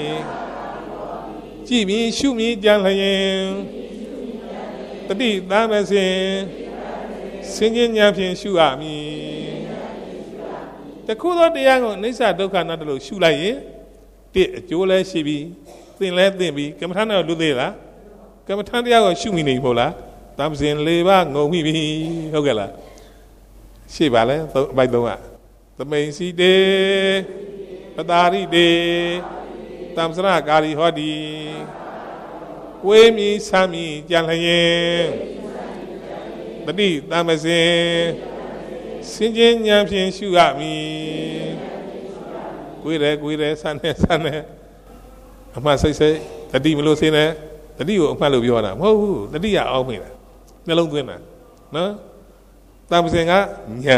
ကြည်ပြီးရှုမြည်ကြံလျင်တတိသားမစင်စင်ချင်းညာဖြင့်ရှုရမည်တခုသောတရားကိုအနိစ္စဒုက္ခအနတ္တလို့ရှုလိုက်ရင်တစ်အကျိုးလဲရှိပြီသင်လဲသင်ပြီကမ္မထာနဲ့လူသေးလားကမ္မထာတရားကိုရှုမိနေဖို့လားတမ္ပစင်၄ပါးငုံမိပြီဟုတ်ကဲ့လားရှိပါလဲအပိုက်သုံးကသမိန်စီတေပတာရိတေတမ္ပစရကာရီဟောတိဝေမီဆာမီကြံလျင်တတိတမ္ပစင်စင်ချင်းဉာဏ်ဖြင့်ရှုရမည်ကိုယ်ရဲကိုယ်ရဲဆန်းနေဆန်းနေအမှတ်စိတ်စိတ်တတိမလို့စင်းနေတတိကိုအမှတ်လို့ပြောတာမဟုတ်ဘူးတတိကအောင်းမိတာနှလုံးသွင်းတာနော်တမ္ပစင်ကဉာဏ်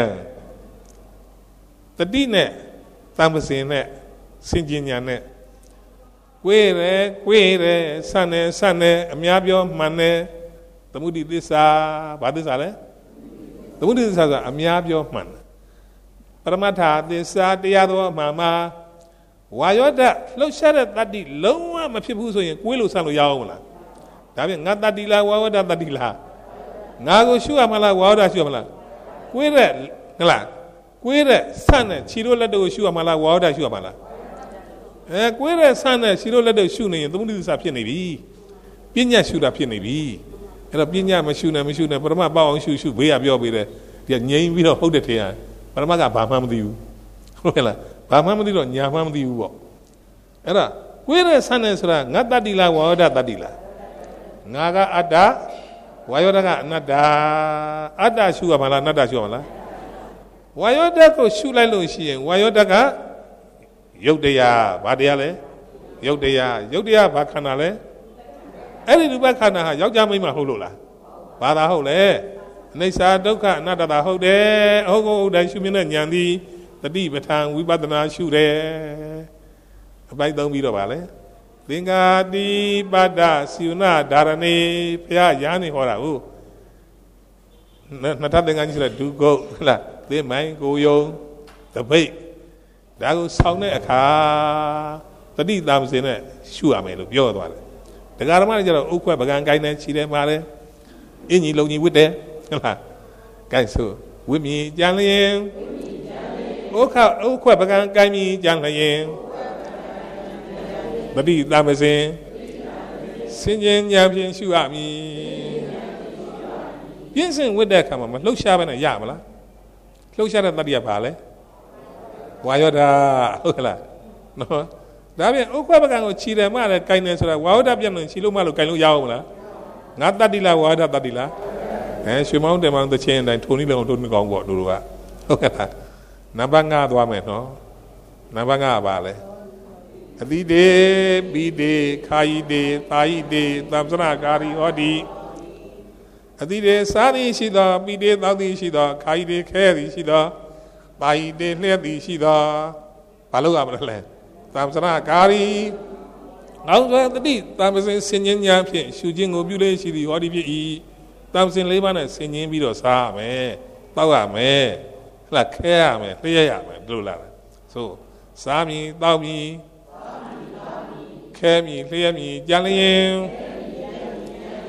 တတိနဲ့တမ္ပစင်နဲ့စင်ချင်းဉာဏ်နဲ့ကိုယ်ရဲကိုယ်ရဲဆန်းနေဆန်းနေအများပြောမှန်နေသမုဒိသစ္စာဘာသစ္စာလဲသမုဒိသစ္စာဆိုအများပြောမှန်ပရမတ္ထသစ္စာတရားတော်မှာမှာဝါယောဓာတ်လှုပ်ရှားတဲ့တတ္တိလုံးဝမဖြစ်ဘူးဆိုရင်ကိုယ်လို့ဆန်းလို့ရအောင်မလားဒါပြင်ငါတတ္တိလားဝါယောဓာတ်တတ္တိလားငါကိုရှုရမလားဝါယောဓာတ်ရှုရမလားကိုယ်ရဲ့ဟလားကိုယ်ရဲ့ဆန်းတဲ့ခြေတို့လက်တို့ကိုရှုရမလားဝါယောဓာတ်ရှုရမလားအဲကိုယ်ရဲ့ဆန်းတဲ့ခြေတို့လက်တို့ရှုနေရင်သမုဒိသစ္စာဖြစ်နေပြီပညာရှုတာဖြစ်နေပြီအဲ့တော့ပညာမရှုနဲ့မရှုနဲ့ပရမတ်ပေါ့အောင်ရှုရှုဘေးကပြောပေးတယ်ဒီကငြိမ်ပြီးတော့ဟုတ်တဲ့ထင်ရပရမတ်ကဘာမှမသိဘူးဟုတ်ကဲ့လားဘာမှမသိတော့ညာမှမသိဘူးပေါ့အဲ့ဒါကိုယ်ရဲ့ဆန်းနေဆိုတာငါတတ္တိလားဝါယောဓာတ်တတ္တိလားငါကအတ္တဝါယောဓာတ်ကအနတ္တအတ္တရှုရမလားအနတ္တရှုရမလားဝါယောဓာတ်ကိုရှုလိုက်လို့ရှိရင်ဝါယောဓာတ်ကယုတ်တရားဘာတရားလဲယုတ်တရားယုတ်တရားဘာခန္ဓာလဲအဲ့ဒီရူပခန္ဓာဟာယောက်ျားမိန်းမဟုတ်လို့လားဘာသာဟုတ်လဲအနိစ္စဒုက္ခအနတ္တတာဟုတ်တယ်ဟုတ်ကိုဟုတ်တယ်ရှုမြင်တဲ့ဉာဏ်သည်တတိပဋ္ဌာန်ဝိပဿနာရှုတယ်အပိုက်သုံးပြီးတော့ဗာလဲသင်္ကာတိပတ္တစီဝနာဓာရဏေဘုရားရားနေဟောတာဟုတ်နှစ်ထပ်သင်္ကန်းကြီးဆိုတဲ့ဒုက္ခဟုတ်လားသင်မိုင်းကိုယုံတပိတ်ဒါကိုဆောင်းတဲ့အခါတတိတမစင်နဲ့ရှုရမယ်လို့ပြောသွားတယ်တရားဓမ္မတွေကျတော့ဥက္ခွဲပကံကိုင်းနေခြိတယ်မှာတယ်အင်းကြီးလုံကြီးဝတ်တယ်ဟုတ်လားကိုင်းဆိုဝိမြင်ကြံလျင်ဥက္ခဥက္ခွဲပကံကိုင်းမြင်ကြံလျင်တတိတမစင်စင်ကျင်ညာဖြင့်ရှုရမည်ပြင်းစင်ဝတ်တဲ့အခါမှာမလှုပ်ရှားပဲနဲ့ရမလားလှုပ်ရှားတဲ့တတိယဘာလဲဝါယောဓာဟုတ်လားနော်ဒါပြင်ဥက္ခပကံကိုခြိတယ်မှလည်းကိုင်တယ်ဆိုတာဝါယောဓာပြတ်လို့ခြိလို့မှလို့ကိုင်လို့ရအောင်မလားငါတတ္တိလားဝါယောဓာတတ္တိလားအဲရွှေမောင်းတယ်မောင်းသချင်းအတိုင်းထုံနည်းလုံးထုံနည်းကောင်းပေါ့တို့တို့ကဟုတ်ကဲ့လားနံပါတ်၅သွားမယ်နော်နံပါတ်၅ပါလဲအတိတေပိတေခာယိတေသာယိတေသဗ္ဗစရကာရီဟောတိအတိတေစားသည်ရှိသောပိတေသောသည်ရှိသောခာယိတေခဲသည်ရှိသောသာယိတေလျက်သည်ရှိသောဘာလို့ရမလဲသဗ္ဗစရကာရီနောက်ဆိုတတိသဗ္ဗစင်စင်ញဉာဏ်ဖြင့်ရှုခြင်းကိုပြုလေရှိသည်ဟောဒီဖြစ်၏သဗ္ဗစင်၄ပါးနဲ့စင်ញင်းပြီးတော့စားရမယ်တောက်ရမယ်ဟလာခဲရမယ်လျှက်ရမယ်ဒီလိုလားဆိုစားမည်တောက်မည်ခဲမည်လျှက်မည်ကြံလျင်တ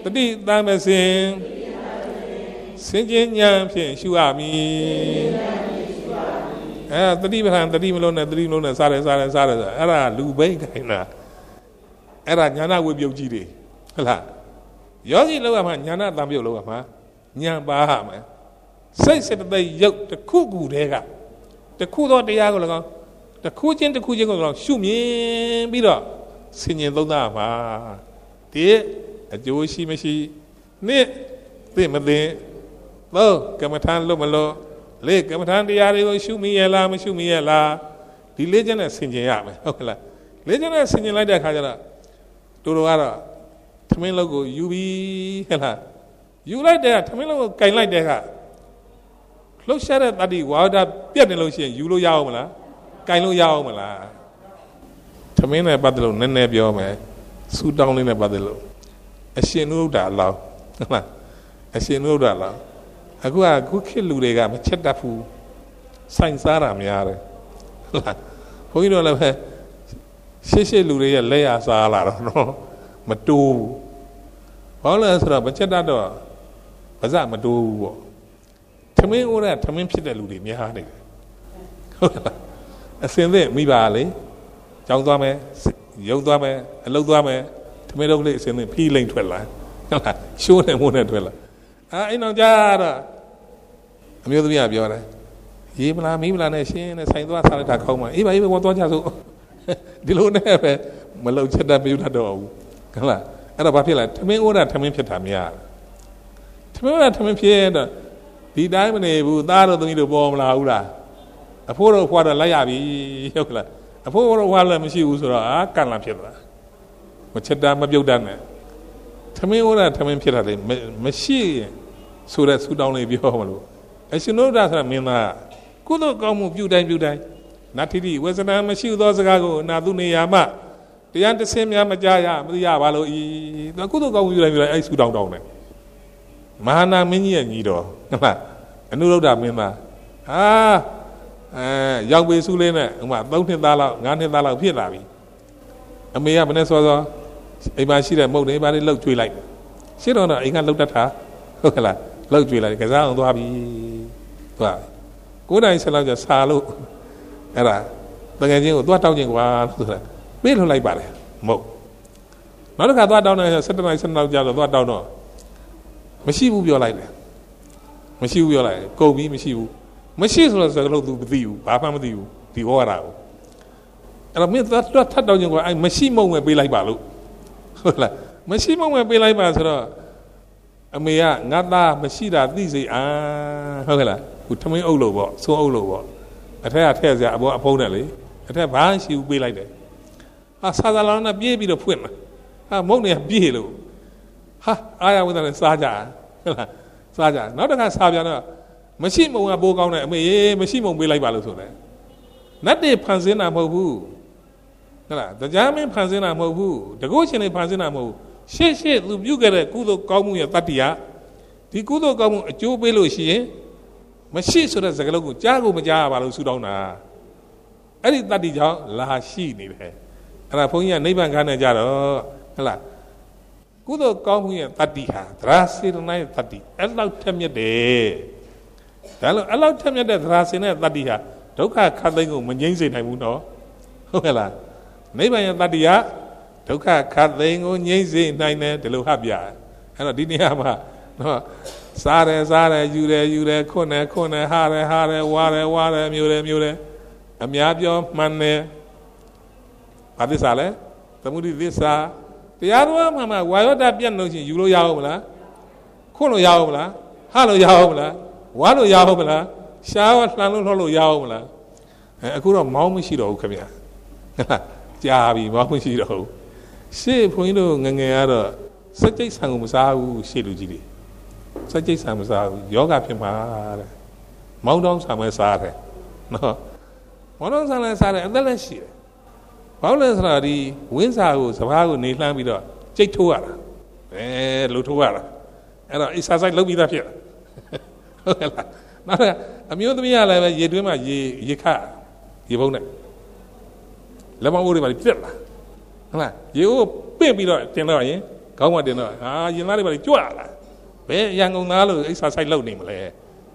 တတိတမစင်စင်ကျင်ညာဖြင့်ရှုရမည်အဲတတိပဋ္ဌာန်တတိမလုံးနဲ့တတိမလုံးနဲ့စားတယ်စားတယ်စားတယ်အဲ့ဒါလူဘိန်းခိုင်းတာအဲ့ဒါညာနာဝိပယုတ်ကြီးတွေဟုတ်လားယောဂီလောက်ရမှာညာနာတံပြုတ်လောက်ရမှာညာပါရမယ်စိတ်စေတသိက်ရုပ်တစ်ခုခုတည်းကတစ်ခုသောတရားကို၎င်းတစ်ခုချင်းတစ်ခုချင်းကို၎င်းရှုမြင်ပြီးတော့ဆင်ញင်သုံးသပ်မှာဒီအကျိုးရှိမရှိနှစ်သိမသိသုံးကမ္မထာလွတ်မလို့လေးကမ္မထာတရားတွေကိုရှုမိရလားမရှုမိရလားဒီလေးချက်နဲ့ဆင်ញင်ရမယ်ဟုတ်လားလေးချက်နဲ့ဆင်ញင်လိုက်တဲ့အခါကျတော့တို့တို့ကတော့သမင်းလုံးကိုယူပြီးဟဲ့လားယူလိုက်တဲ့သမင်းလုံးကိုကင်လိုက်တဲ့အခါလှုပ်ရှားတဲ့တတိဝါဒပြတ်နေလို့ရှိရင်ယူလို့ရအောင်မလားကင်လို့ရအောင်မလားသမင်းနဲ့ပတ်သက်လို့နည်းနည်းပြောမယ်စူတောင်းလေးနဲ့ပတ်သက်လို့အရှင်နုဒ္ဒအလောင်းဟုတ်လားအရှင်နုဒ္ဒအလောင်းအခုကခုခေတ်လူတွေကမချက်တတ်ဘူးစိုင်စားတာများတယ်ဟုတ်လားဘုန်းကြီးတို့လည်းပဲရှေ့ရှေ့လူတွေရဲ့လက်ရစားလာတော့နော်မတိုးဘူးဘာလို့လဲဆိုတော့မချက်တတ်တော့ပါစမတိုးဘူးပေါ့သမင်းဦးတဲ့သမင်းဖြစ်တဲ့လူတွေများနေတယ်ဟုတ်လားအစင်သက်မိပါလေကြောင်းသွားမယ်ရုပ်သွားမယ်အလုပ်သွားမယ်သမင်းတို့လေးအစင်သက်ဖီးလိမ့်ထွက်လာဟုတ်လားရှိုးနေမို့နဲ့ထွက်လာအာအိမ်အောင်ကြတော့အမျိုးသမီးကပြောတယ်ရေးမလားမီးမလားနဲ့ရှင်းနဲ့ဆိုင်သွားစားလိုက်တာခေါင်းမှာအေးပါအေးပါသွားကြစို့ဒီလိုနဲ့ပဲမလုံချက်တတ်ပြုတ်တတ်တော့ဘူးဟုတ်လားအဲ့တော့ဘာဖြစ်လဲသမင်းဦးတာသမင်းဖြစ်တာများသမင်းဦးတာသမင်းဖြစ်တော့ဒီတိုင်းမနေဘူးသားတို့သမီးတို့ပေါ်မလာဘူးလားအဖိုးတို့ဖွာတော့လိုက်ရပြီဟုတ်လားအဖိုးတို့ဖွာလည်းမရှိဘူးဆိုတော့အာကန်လာဖြစ်သွားမချက်တာမပြုတ်တတ်နဲ့သမင်းဦးတာသမင်းဖြစ်တာလေမရှိဆိုတဲ့ဆူတောင်းလေးပြောမလို့အရှင်နုဒ္ဒဆိုတာမင်းသားကုသိုလ်ကောင်းမှုပြုတိုင်းပြုတိုင်းနတ္ထိတိဝေစနာမရှိသောစကားကိုနာသူနေရာမှတရားတစ်ဆင်းများမကြားရမသိရပါလို့ဤသူကုသိုလ်ကောင်းမှုပြုတိုင်းပြုတိုင်းအဲ့ဆူတောင်းတောင်းတယ်မဟာနာမင်းကြီးရဲ့ညီတော်ဟုတ်လားအနုရုဒ္ဓမင်းသားဟာအဲရောက်ပေစုလေးနဲ့ဥမာသုံးနှစ်သားလောက်ငါးနှစ်သားလောက်ဖြစ်လာပြီအမေကမနဲ့စောစောအိမ်မှာရှိတဲ့မုတ်တွေဘာတွေလှုပ်ကြွေးလိုက်ရှင်းတော့တော့အိမ်ကလှုပ်တတ်တာဟုတ်ကလားလှုပ်ကြွေးလိုက်ကစားအောင်သွားပြီသွားကိုးတိုင်ဆက်လောက်ကျဆာလို့အဲ့ဒါတကယ်ချင်းကိုသွားတောက်ချင်းကွာလို့ဆိုတာပေးလှုပ်လိုက်ပါလေမဟုတ်နောက်တစ်ခါသွားတောင်းတယ်ဆိုဆက်တနိုင်ဆက်နောက်ကျတော့သွားတောင်းတော့မရှိဘူးပြောလိုက်တယ်မရှိဘူးပြောလိုက်ကုန်ပြီမရှိဘူးမရှိဆိုတော့စကားလို့ तू မသိဘူးဘာမှမသိဘူးဒီဟောရတာကိုအဲ့တော့မင်းသွားထပ်တောင်းချင်းကွာအဲ့မရှိမုံပဲပေးလိုက်ပါလို့ဟုတ်လားမရှိမုံပဲပေးလိုက်ပါဆိုတော့အမေကငါသားမရှိတာသိစိတ်အာဟုတ်ကဲ့လားခုထမင်းအုပ်လို့ပေါ့စိုးအုပ်လို့ပေါ့အထက်ကထည့်စရာအပေါ်အဖုံးတယ်လေအထက်ဘာရှိဘူးပေးလိုက်တယ်ဟာဆာသာလောင်းနဲ့ပြေးပြီးတော့ဖွင့်လာဟာမုံနေပြေးလို့ဟာအာရဝိသနဲ့စားကြဟုတ်လားစားကြနောက်တစ်ခါစားပြန်တော့မရှိမုံကပိုးကောင်းတယ်အမေရေမရှိမုံပေးလိုက်ပါလို့ဆိုတယ်နတ်တွေဖန်ဆင်းတာမဟုတ်ဘူးဟုတ်လားတရားမင်းဖန်ဆင်းတာမဟုတ်ဘူးတကုရှင်တွေဖန်ဆင်းတာမဟုတ်ဘူးရှေ့ရှေ့သူပြုခဲ့တဲ့ကုသိုလ်ကောင်းမှုရဲ့တတ္တိယဒီကုသိုလ်ကောင်းမှုအကျိုးပေးလို့ရှိရင်မရှိဆိုတဲ့စကားလုံးကိုကြားကိုမကြားရပါလို့ဆူတောင်းတာအဲ့ဒီတတ္တိကြောင့်လာရှိနေတယ်အဲ့ဒါဘုန်းကြီးကနိဗ္ဗာန်ခန်းနဲ့ကြတော့ဟုတ်လားကုသိုလ်ကောင်းမှုရဲ့တတ္တိဟာသရစေတနာရဲ့တတ္တိအဲ့လောက်ထက်မြက်တယ်ဒါလို့အဲ့လောက်ထက်မြက်တဲ့သရစေနဲ့တတ္တိဟာဒုက္ခခတ်သိမ်းကိုမငြိမ့်စေနိုင်ဘူးနော်ဟုတ်ကဲ့လားနိဗ္ဗာန်ရဲ့တတ္တိဟာဒုက္ခခတ်သိမ်းကိုငြိမ့်စေနိုင်တယ်ဒီလိုဟပ်ပြအဲ့တော့ဒီနေရာမှာနော်စားတယ်စားတယ်ယူတယ်ယူတယ်ခွန်းတယ်ခွန်းတယ်ဟာတယ်ဟာတယ်ဝါတယ်ဝါတယ်မျိုးတယ်မျိုးတယ်အများပြောမှန်တယ်ဘာသစ္စာလဲသမုဒိသစ္စာတရားတော်မှာမှာဝါယောဓာတ်ပြတ်လို့ရှိရင်ယူလို့ရအောင်မလားခွန်းလို့ရအောင်မလားဟာလို့ရအောင်မလားဝါလို့ရအောင်မလားရှားလှန်လို့လှောက်လို့ရအောင်မလားအဲအခုတော့မောင်းမရှိတော့ဘူးခင်ဗျာကြာပြီမောင်းမရှိတော့ဘူးရှေ့ဘုန်းကြီးတို့ငငယ်ကတော့စက်ကြိတ်ဆံကိုမစားဘူးရှေ့လူကြီးတွေစက်ကြိတ်ဆံမစားဘူးယောဂဖြစ်မှာတဲ့မောင်းတောင်းဆံမဲစားတယ်နော်မောင်းတောင်းဆံလည်းစားတယ်အသက်လည်းရှိတယ်ဘာလို့လဲဆိုတော့ဒီဝင်းစာကိုစဘာကိုနေလှမ်းပြီးတော့ကြိတ်ထိုးရတာအဲလှုပ်ထိုးရတာအဲ့တော့ exercise လုပ်ပြီးသားဖြစ်ဟုတ်ကဲ့လားနောက်အမျိုးသမီးကလည်းပဲရေတွင်းမှာရေရေခတ်ရေပုံးနဲ့လက်မအိုးတွေပါပြက်လာဟုတ်လားရေအိုးပင့်ပြီးတော့တင်တော့ရင်ကောင်းမှတင်တော့ဟာရင်သားတွေပါလေကြွလာဘယ်ရန်ကုန်သားလို့အိဆာဆိုင်လောက်နေမလဲ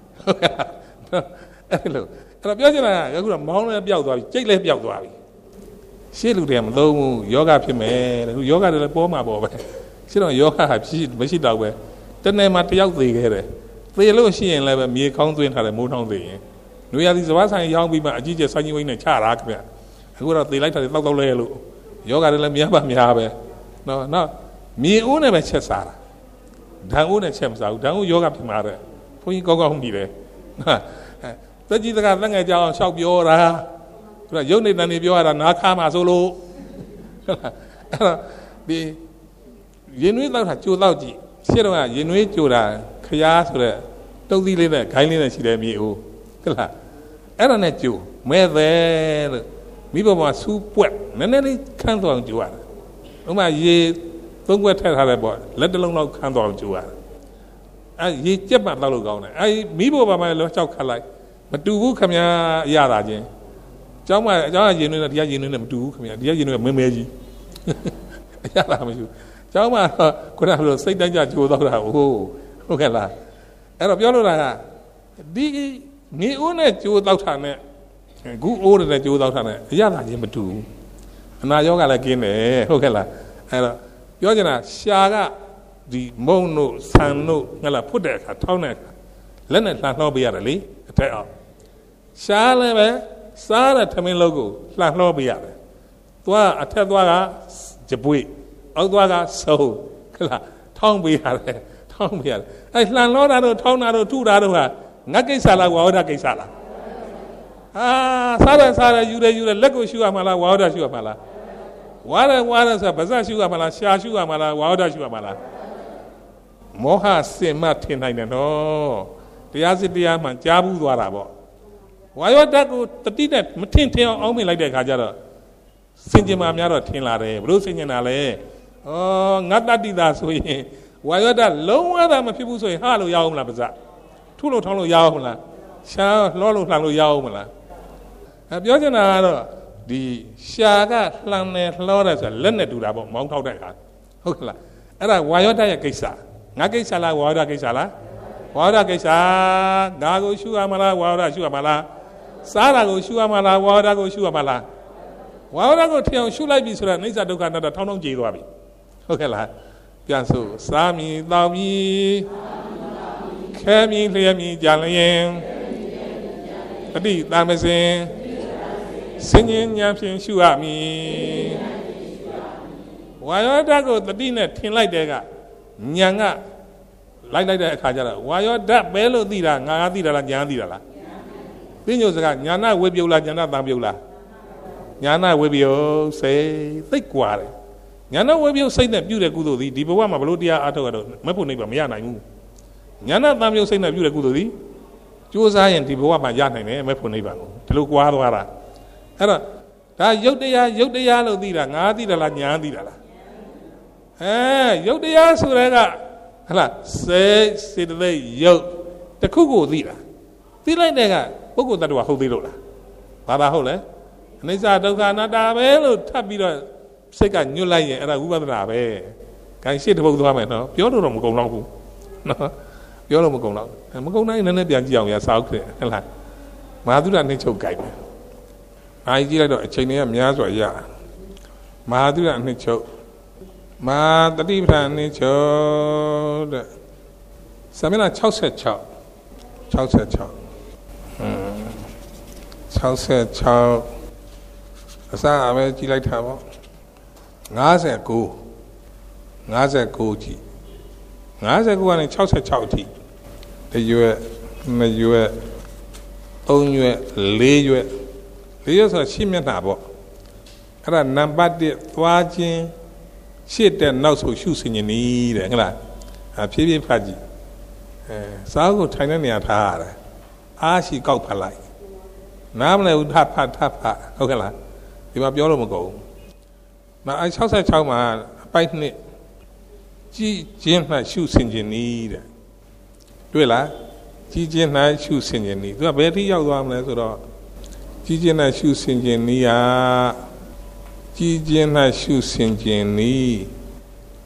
အဲ့လိုအဲ့တော့ပြောချင်တာကအခုတော့မောင်းလည်းပျောက်သွားပြီကြိတ်လည်းပျောက်သွားပြီရှေ့လူတွေကမသုံးဘူးယောဂဖြစ်မယ်တဲ့အခုယောဂတွေလည်းပေါ်မှာပေါ်ပဲရှင်းတော့ယောဂဟာဖြစ်မရှိတော့ပဲတနေ့မှတယောက်သေးခဲ့တယ်သေလို့ရှိရင်လည်းပဲမြေခေါင်းသွင်းထားတယ်မိုးနှောင်းသေးရင်လူရသည်စဘာဆိုင်ရောင်းပြီးမှအကြီးကျယ်ဆိုင်ကြီးဝိန်းနဲ့ချတာခင်ဗျအခုတော့သေလိုက်တာတောက်တောက်လဲလို့ယောဂတွေလည်းများပါများပဲနော်နော်မြေဦးနဲ့ပဲချက်စားတာဓာန်ဦးနဲ့ချက်မစားဘူးဓာန်ဦးယောဂဖြစ်မှာတဲ့ဘုန်းကြီးကောင်းကောင်းမြည်တယ်တက်ကြီးတကလက်ငယ်ကြောင်ရှောက်ပြောတာသူကရုပ်နေတန်နေပြောရတာနားခါမှာဆိုလို့အဲ့တော့ဒီရင်နွေးတောက်တာကြိုတောက်ကြည့်ရှင်းတော့ကရင်နွေးကြိုတာခရားဆိုတဲ့တုပ်သီးလေးနဲ့ဂိုင်းလေးနဲ့ရှိတယ်မြေဦးဟုတ်လားအဲ့ဒါနဲ့ကြိုမဲသေးလို့မိဘမှာစူးပွက်နည်းနည်းလေးခန်းသွားအောင်ကြိုရတယ်ဥမာရေသုံးခွက်ထည့်ထားတယ်ပေါ့လက်တစ်လုံးလောက်ခန်းသွားအောင်ကြိုရတယ်အဲရေကြက်မှတောက်လို့ကောင်းတယ်အဲမိဘမှာလည်းလောချောက်ခတ်လိုက်မတူဘူးခမရရတာချင်းကျောင်းမှာအကျောင်းကရင်နွေးနဲ့တရားရင်နွေးနဲ့မတူဘူးခမရတရားရင်နွေးကမဲမဲကြီးရတာမရှိဘူးကျောင်းမှာခုနကလိုစိတ်တိုင်းကြကြိုတော့တာဟုတ်ဟုတ်ကဲ့လားအဲ့တော့ပြောလို့တာကဒီနေဦးနဲ့ကြိုတော့တာနဲ့ခုအိုးတဲ့ကြိုတော့တာနဲ့ရတာချင်းမတူဘူးအနာရောဂါလည်းကင်းတယ်ဟုတ်ကဲ့လားအဲ့တော့ပြောချင်တာရှာကဒီမုံတို့ဆန်တို့ငါလားဖွတ်တဲ့အခါထောင်းတဲ့အခါလက်နဲ့လှန်လှောပေးရတယ်လေအထက်အောင်ရှားလည်းပဲစားတဲ့ထမင်းလုံးကိုလှန်လှောပေးရတယ်သွားအထက်သွားကကြပွေအောက်သွားကစုံခလားထောင်းပေးရတယ်ထောင်းပေးရတယ်အဲလှန်လှောတာတို့ထောင်းတာတို့ထုတာတို့ဟာငါကိစ္စလားဝါဝဒကိစ္စလားအာစားရစားရယူရယူရလက်ကိုရှူရမှာလားဝါဝဒရှူရမှာလားဝါရဝါရဆိုဗဇတ်ရှူရမှာလားရှာရှူရမှာလားဝါဝဒရှူရမှာလားမောဟစင်မထင်နိုင်တယ်နော်တရားစစ်တရားမှကြားဘူးသွားတာပေါ့ဝါယောဓာတ်ကိုတတိနဲ့မထင်ထင်အောင်အောင်းမိလိုက်တဲ့ခါကျတော့စင်ကြင်မာများတော့ထင်လာတယ်ဘလို့စင်ကြင်တာလဲဩငါတတိတာဆိုရင်ဝါယောဓာတ်လုံးဝတာမဖြစ်ဘူးဆိုရင်ဟာလို့ရအောင်မလားပါစထုလို့ထောင်းလို့ရအောင်မလားရှာလှောလို့လှန်လို့ရအောင်မလားအဲပြောချင်တာကတော့ဒီရှာကလှန်တယ်လှောတယ်ဆိုလက်နဲ့တူတာပေါ့မောင်းထောက်တဲ့အခါဟုတ်ကလားအဲ့ဒါဝါယောဓာတ်ရဲ့ကိစ္စငါကိစ္စလားဝါယောဓာတ်ကိစ္စလားဝါယောဓာတ်ကိစ္စငါကိုရှုရမလားဝါယောဓာတ်ရှုရမလားစားတာကိုရှုရမလားဝါယောဓာတ်ကိုရှုရမလားဝါယောဓာတ်ကိုထင်အောင်ရှုလိုက်ပြီဆိုတော့အိဋ္ဌဒုက္ခအနတ္တထောင်းထောင်းကြေသွားပြီဟုတ်ကဲ့လားပြန်ဆိုစားမည်တောက်မည်ခဲမည်လျက်မည်ကြံလျင်တတိတမစင်စဉ္ဉ္ဉာဏ်ဖြင့်ရှုရမည်ဝါယောဓာတ်ကိုတတိနဲ့ထင်လိုက်တဲ့ကဉာဏ်ကလိုက်လိုက်တဲ့အခါကျတော့ဝါယောဓာတ်ပဲလို့သိတာငါကသိတာလားဉာဏ်သိတာလားသိညိုစကားဉာဏဝေပြုတ်လားဉာဏတံပြုတ်လားဉာဏဝေပြုတ်စိတ်သိကွာတယ်ဉာဏဝေပြုတ်စိတ်နဲ့ပြုတဲ့ကုသိုလ်သည်ဒီဘဝမှာဘလို့တရားအားထုတ်ရတော့မဖို့နေပါမရနိုင်ဘူးဉာဏတံပြုတ်စိတ်နဲ့ပြုတဲ့ကုသိုလ်သည်ကြိုးစားရင်ဒီဘဝမှာရနိုင်တယ်မဖို့နေပါဘူးဒီလိုကွာသွားတာအဲ့တော့ဒါရုပ်တရားရုပ်တရားလို့သိတာငါသိတာလားဉာဏ်သိတာလားအဲရုပ်တရားဆိုတဲ့ကဟလားစေစေတသိက်ရုပ်တခုကိုသိတာသိလိုက်တဲ့ကပုဂ္ဂိုလ်တ attva ဟုတ်သေးလို့လားဘာသာဟုတ်လဲအနိစ္စဒုက္ခအနတ္တပဲလို့ထပ်ပြီးတော့စိတ်ကညွတ်လိုက်ရင်အဲ့ဒါဝိပဿနာပဲခိုင်းရှေ့တစ်ပုဒ်သွားမယ်နော်ပြောလို့တော့မကုန်တော့ဘူးနော်ပြောလို့မကုန်တော့မကုန်နိုင်နည်းနည်းပြန်ကြည့်အောင်ရစာအုပ်ခဲ့ဟဲ့လားမဟာသုဒ္ဓနှိမ့်ချုပ်ကြိုက်မယ်အားကြီးကြည့်လိုက်တော့အချိန်တွေကများစွာရမဟာသုဒ္ဓနှိမ့်ချုပ်မာတတိပဌာန်နှိမ့်ချုပ်တဲ့စာမျက်နှာ၆၆ ၆၆อืม၆၆အစအပဲကြည့်လိုက်တာပေါ့၅၉ ၅၉ကြည့်၅၉ကနေ၆၆အထိတရွက်နှစ်ရွက်သုံးရွက်လေးရွက်လေးရွက်ဆိုတာရှင်းမျက်နှာပေါ့အဲ့ဒါနံပါတ်၁သွားခြင်းရှေ့တဲ့နောက်ဆိုရှုစင်နေတယ်ဟုတ်လားအဖြည်းဖြည်းဖတ်ကြည့်အဲစားကိုထိုင်တဲ့နေရာထားရတယ်အားရှိကောက်ဖတ်လိုက်နားမလဲဘူးထပ်ဖတ်ထပ်ဖတ်ဟုတ်ကဲ့လားဒီမှာပြောလို့မကုန်ဘူးနောက်အဲ၆၆မှာအပိုက်နှစ်ကြည်ခြင်းမှရှုစင်ခြင်းနီးတဲ့တွေ့လားကြည်ခြင်းမှရှုစင်ခြင်းနီးသူကဘယ်ထိရောက်သွားမလဲဆိုတော့ကြည်ခြင်းမှရှုစင်ခြင်းနီးဟာကြည်ခြင်းမှရှုစင်ခြင်းနီး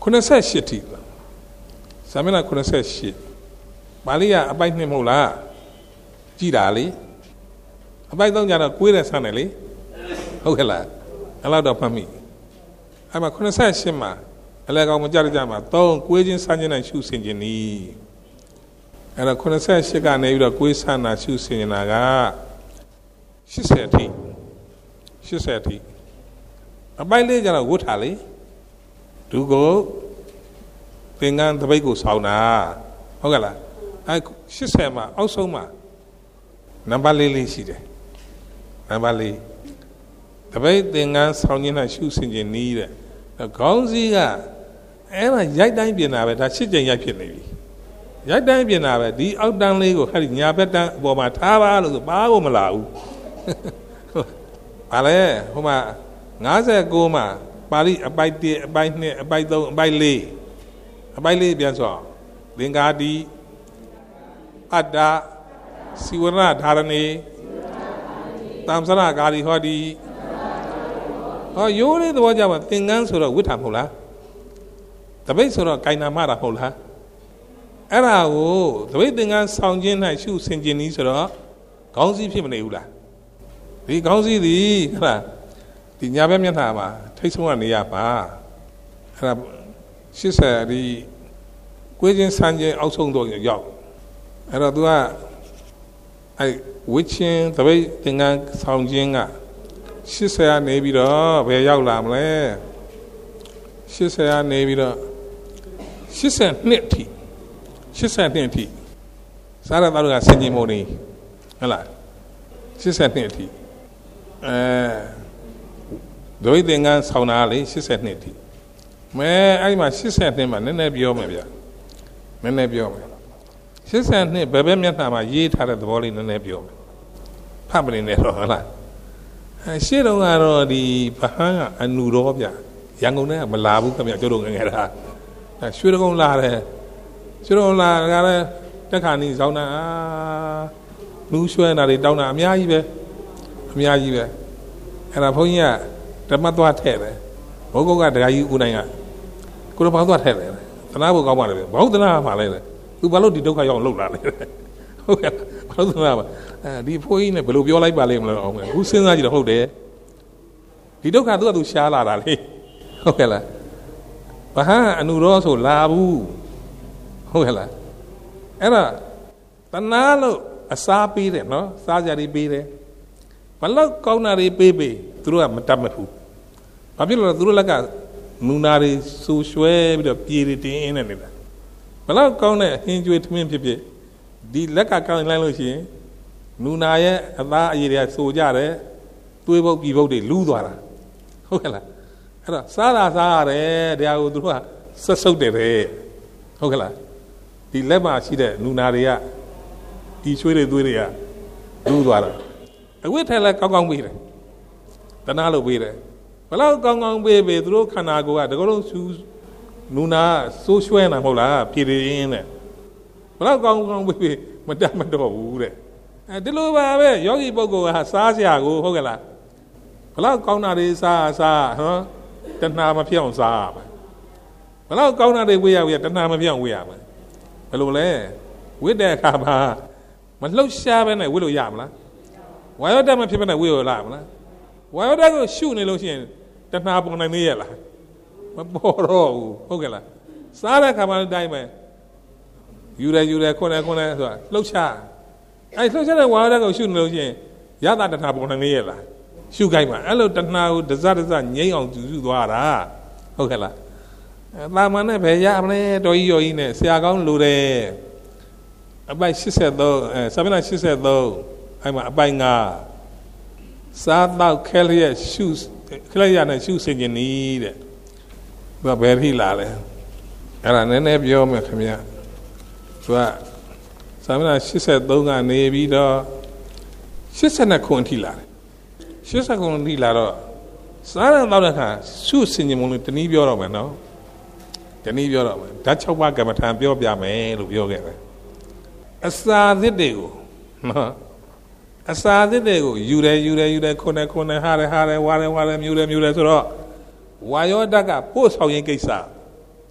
ခုနှစ်ဆက်ရှစ်ထိစာမျက်နှာခုနှစ်ဆက်ရှစ်ပါဠိကအပိုက်နှစ်မဟုတ်လားကြည်တာလေအပိုက်သုံးကြတော့ကိုွေးတဲ့ဆန်းတယ်လေဟုတ်ကဲ့လားအဲ့လောက်တော့မှတ်မိအဲ့မှာခုနှစ်ဆက်ရှစ်မှာအလဲကောင်မကြကြမှာသုံးကိုွေးချင်းဆန်းချင်းနဲ့ရှုဆင်ခြင်းနီးအဲ့တော့ခုနှစ်ဆက်ရှစ်ကနေပြီးတော့ကိုွေးဆန်းတာရှုဆင်နေတာကရှစ်ဆယ်ထိရှစ်ဆယ်ထိအပိုက်လေးကျတော့ဝတ်ထားလေဒုကိုသင်္ကန်းတပိတ်ကိုဆောင်းတာဟုတ်ကဲ့လားအဲရှစ်ဆယ်မှာအောက်ဆုံးမှာနံပါတ်လေးလေးရှိတယ်နံပါတ်လေးတပိတ်သင်္ကန်းဆောင်းခြင်းနဲ့ရှုဆင်ခြင်းနီးတဲ့ခေါင်းစည်းကအဲ့ဒါရိုက်တိုင်းပြင်တာပဲဒါရှစ်ကြိမ်ရိုက်ဖြစ်နေပြီရိုက်တိုင်းပြင်တာပဲဒီအောက်တန်းလေးကိုဟဲ့ဒီညာဘက်တန်းအပေါ်မှာထားပါလို့ဆိုဘာကိုမလာဘူးဘာလဲဟိုမှာငါးဆယ်ကိုမှာပါဠိအပိုက်တစ်အပိုက်နှစ်အပိုက်သုံးအပိုက်လေးအပိုက်လေးပြန်ဆိုသင်္ကာတိအတ္တစီဝရဏဓာရဏေတမ်စရကာရီဟောတိဟောရိုးလေးသဘောကြမှာသင်္ကန်းဆိုတော့ဝိထာမဟုတ်လားတပိတ်ဆိုတော့ကိုင်နာမတာမဟုတ်လားအဲ့ဒါကိုတပိတ်သင်္ကန်းဆောင်ခြင်း၌ရှုဆင်ခြင်းဤဆိုတော့ခေါင်းစည်းဖြစ်မနေဘူးလားဒီခေါင်းစည်းသည်ဟုတ်လားဒီညာဘက်မျက်နှာမှာထိတ်ဆုံးကနေရပါအဲ့ဒါရှစ်ဆယ်ဒီကိုယ်ချင်းဆန်းချင်းအောက်ဆုံးတော့ရောက်အဲ့တော့ तू ကအဲ့ဝိချင်းတပိတ်သင်္ကန်းဆောင်ခြင်းကရှစ်ဆယ်ကနေပြီးတော့ဘယ်ရောက်လာမလဲရှစ်ဆယ်ကနေပြီးတော့ရှစ်ဆယ်နှစ်ထိရှစ်ဆယ်နှစ်ထိစားရသားတို့ကဆင်ခြင်မို့နေဟုတ်လားရှစ်ဆယ်နှစ်ထိအဲဒို့သင်္ကန်းဆောင်းတာလေရှစ်ဆယ်နှစ်ထိမဲအဲ့မှာရှစ်ဆယ်နှစ်မှာနည်းနည်းပြောမယ်ဗျနည်းနည်းပြောမယ်ရှစ်ဆယ်နှစ်ဘယ်ဘက်မျက်နှာမှာရေးထားတဲ့သဘောလေးနည်းနည်းပြောမယ်ဖတ်မနေနဲ့တော့ဟုတ်လားအဲရှေ့တုန်းကတော့ဒီဗဟန်းကအနုရောဗျရန်ကုန်ထဲကမလာဘူးခင်ဗျကျတို့ငယ်ငယ်တာအဲရွှေတကုန်းလာတယ်ရွှေတကုန်းလာကလည်းတက်ခါနီဆောင်းတာနူးရွှဲတာတွေတောင်းတာအများကြီးပဲအများကြီးပဲအဲ့ဒါဘုန်းကြီးကဓမ္မသွားထည့်တယ်ဘုဂုတ်ကဒကာကြီးဦးနိုင်ကကိုတော့ဘာသွားထည့်တယ်သနာဖို့ကောင်းပါလေဘာလို့သနာမှာလဲသူဘာလို့ဒီဒုက္ခရောက်လောက်လာလဲဟုတ်ကဲ့ဘာလို့သနာပါအဲဒီဖိုးကြီးနဲ့ဘယ်လိုပြောလိုက်ပါလိမ့်မလဲအောင်ခုစဉ်းစားကြည့်တော့ဟုတ်တယ်ဒီဒုက္ခသူကသူရှားလာတာလေဟုတ်ကဲ့လားဘာဟာအနုရောဆိုလာဘူးဟုတ်ကဲ့လားအဲ့ဒါတနာလို့အစားပေးတယ်နော်စားကြတွေပေးတယ်ဘလောက်ကောင်းတာတွေပေးပေးသူတို့ကမတတ်မဘူးဘာဖြစ်လို့လဲသူတို့လက်ကနူနာတွေဆူရွှဲပြီးတော့ပြေတွေတင်းင်းနေနေတာဘလောက်ကောင်းတဲ့အဟင်းကျွေးထမင်းဖြစ်ဖြစ်ဒီလက်ကကောင်းလိုက်လို့ရှိရင်နူနာရဲ့အသားအရည်တွေဆူကြတယ်တွေးပုတ်ပြီပုတ်တွေလူးသွားတာဟုတ်ကဲ့လားအဲ့တော့စားတာစားရတယ်တရားကိုသူတို့ကဆက်ဆုပ်တယ်ပဲဟုတ်ကဲ့လားဒီလက်မှာရှိတဲ့နူနာတွေကဒီချွေးတွေသွေးတွေကလူးသွားတာအဝိထဲလည်းကောင်းကောင်းပေးတယ်တနာလို့ပေးတယ်ဘလောက်ကောင်းကောင်းပေးပေးသူတို့ခန္ဓာကိုယ်ကတကယ်လို့ဆူနူနာဆိုးရွှဲနေတာမဟုတ်လားပြည်ရင်းတဲ့ဘလောက်ကောင်းကောင်းပေးပေးမတတ်မတော့ဘူးတဲ့အဲဒီလိုပါပဲယောဂီပုဂ္ဂိုလ်ကစားစရာကိုဟုတ်ကဲ့လားဘလောက်ကောင်းတာတွေစားစားဟောတဏှာမဖြစ်အောင်စားရမယ်ဘလောက်ကောင်းတာတွေဝေးရဝေးတဏှာမဖြစ်အောင်ဝေးရမယ်ဘယ်လိုလဲဝိတဲ့အခါမှာမလှုပ်ရှားပဲနဲ့ဝေးလို့ရမလားဝါယောဓာတ်မဖြစ်ပဲနဲ့ဝေးရလားမလားဝါယောဓာတ်ကိုရှုနေလို့ရှိရင်တဏှာပုံနိုင်နေရလားမပေါ်တော့ဘူးဟုတ်ကဲ့လားစားတဲ့ခါမှတိုင်းပဲယူရယူရခွန်းရခွန်းရဆိုတာလှုပ်ရှားအဲလှုပ်ရှားတဲ့ဝါယောဓာတ်ကိုရှုနေလို့ရှိရင်ရတာတဏှာပုံနိုင်နေရလားရှုခိုင်းမှာအဲ့လိုတဏှာကိုဒဇဒဇငိမ့်အောင်ယူသွားတာဟုတ်ကဲ့လားတာမန်နဲ့ဘယ်ရမလဲတော်ကြီးရော်ကြီးနဲ့ဆရာကောင်းလိုတယ်အပိုက်၈၃အဲစာမျက်နှာ၈၃အဲ့မှာအပိုက်၅စားတော့ခဲလျက်ရှုခဲလျက်နဲ့ရှုစင်ခြင်းနီးတဲ့သူကဘယ်ထိလာလဲအဲ့ဒါနည်းနည်းပြောမယ်ခင်ဗျာသူကစာမျက်နှာ၈၃ကနေပြီးတော့၈၂ခုအထိလာတယ်၈၂ခုအထိလာတော့စားရတော့တဲ့ခါရှုစင်ခြင်းမလို့တနည်းပြောတော့မယ်နော်တနည်းပြောတော့မယ်ဓာတ်၆ပါးကမ္မထာပြောပြမယ်လို့ပြောခဲ့တယ်အစာသစ်တွေကိုနော်အစာသစ်တွေကိုယူတယ်ယူတယ်ယူတယ်ခုနဲ့ခုနဲ့ဟာတယ်ဟာတယ်ဝါတယ်ဝါတယ်မြူတယ်မြူတယ်ဆိုတော့ဝါယောဓာတ်ကပို့ဆောင်ရင်ကိစ္စ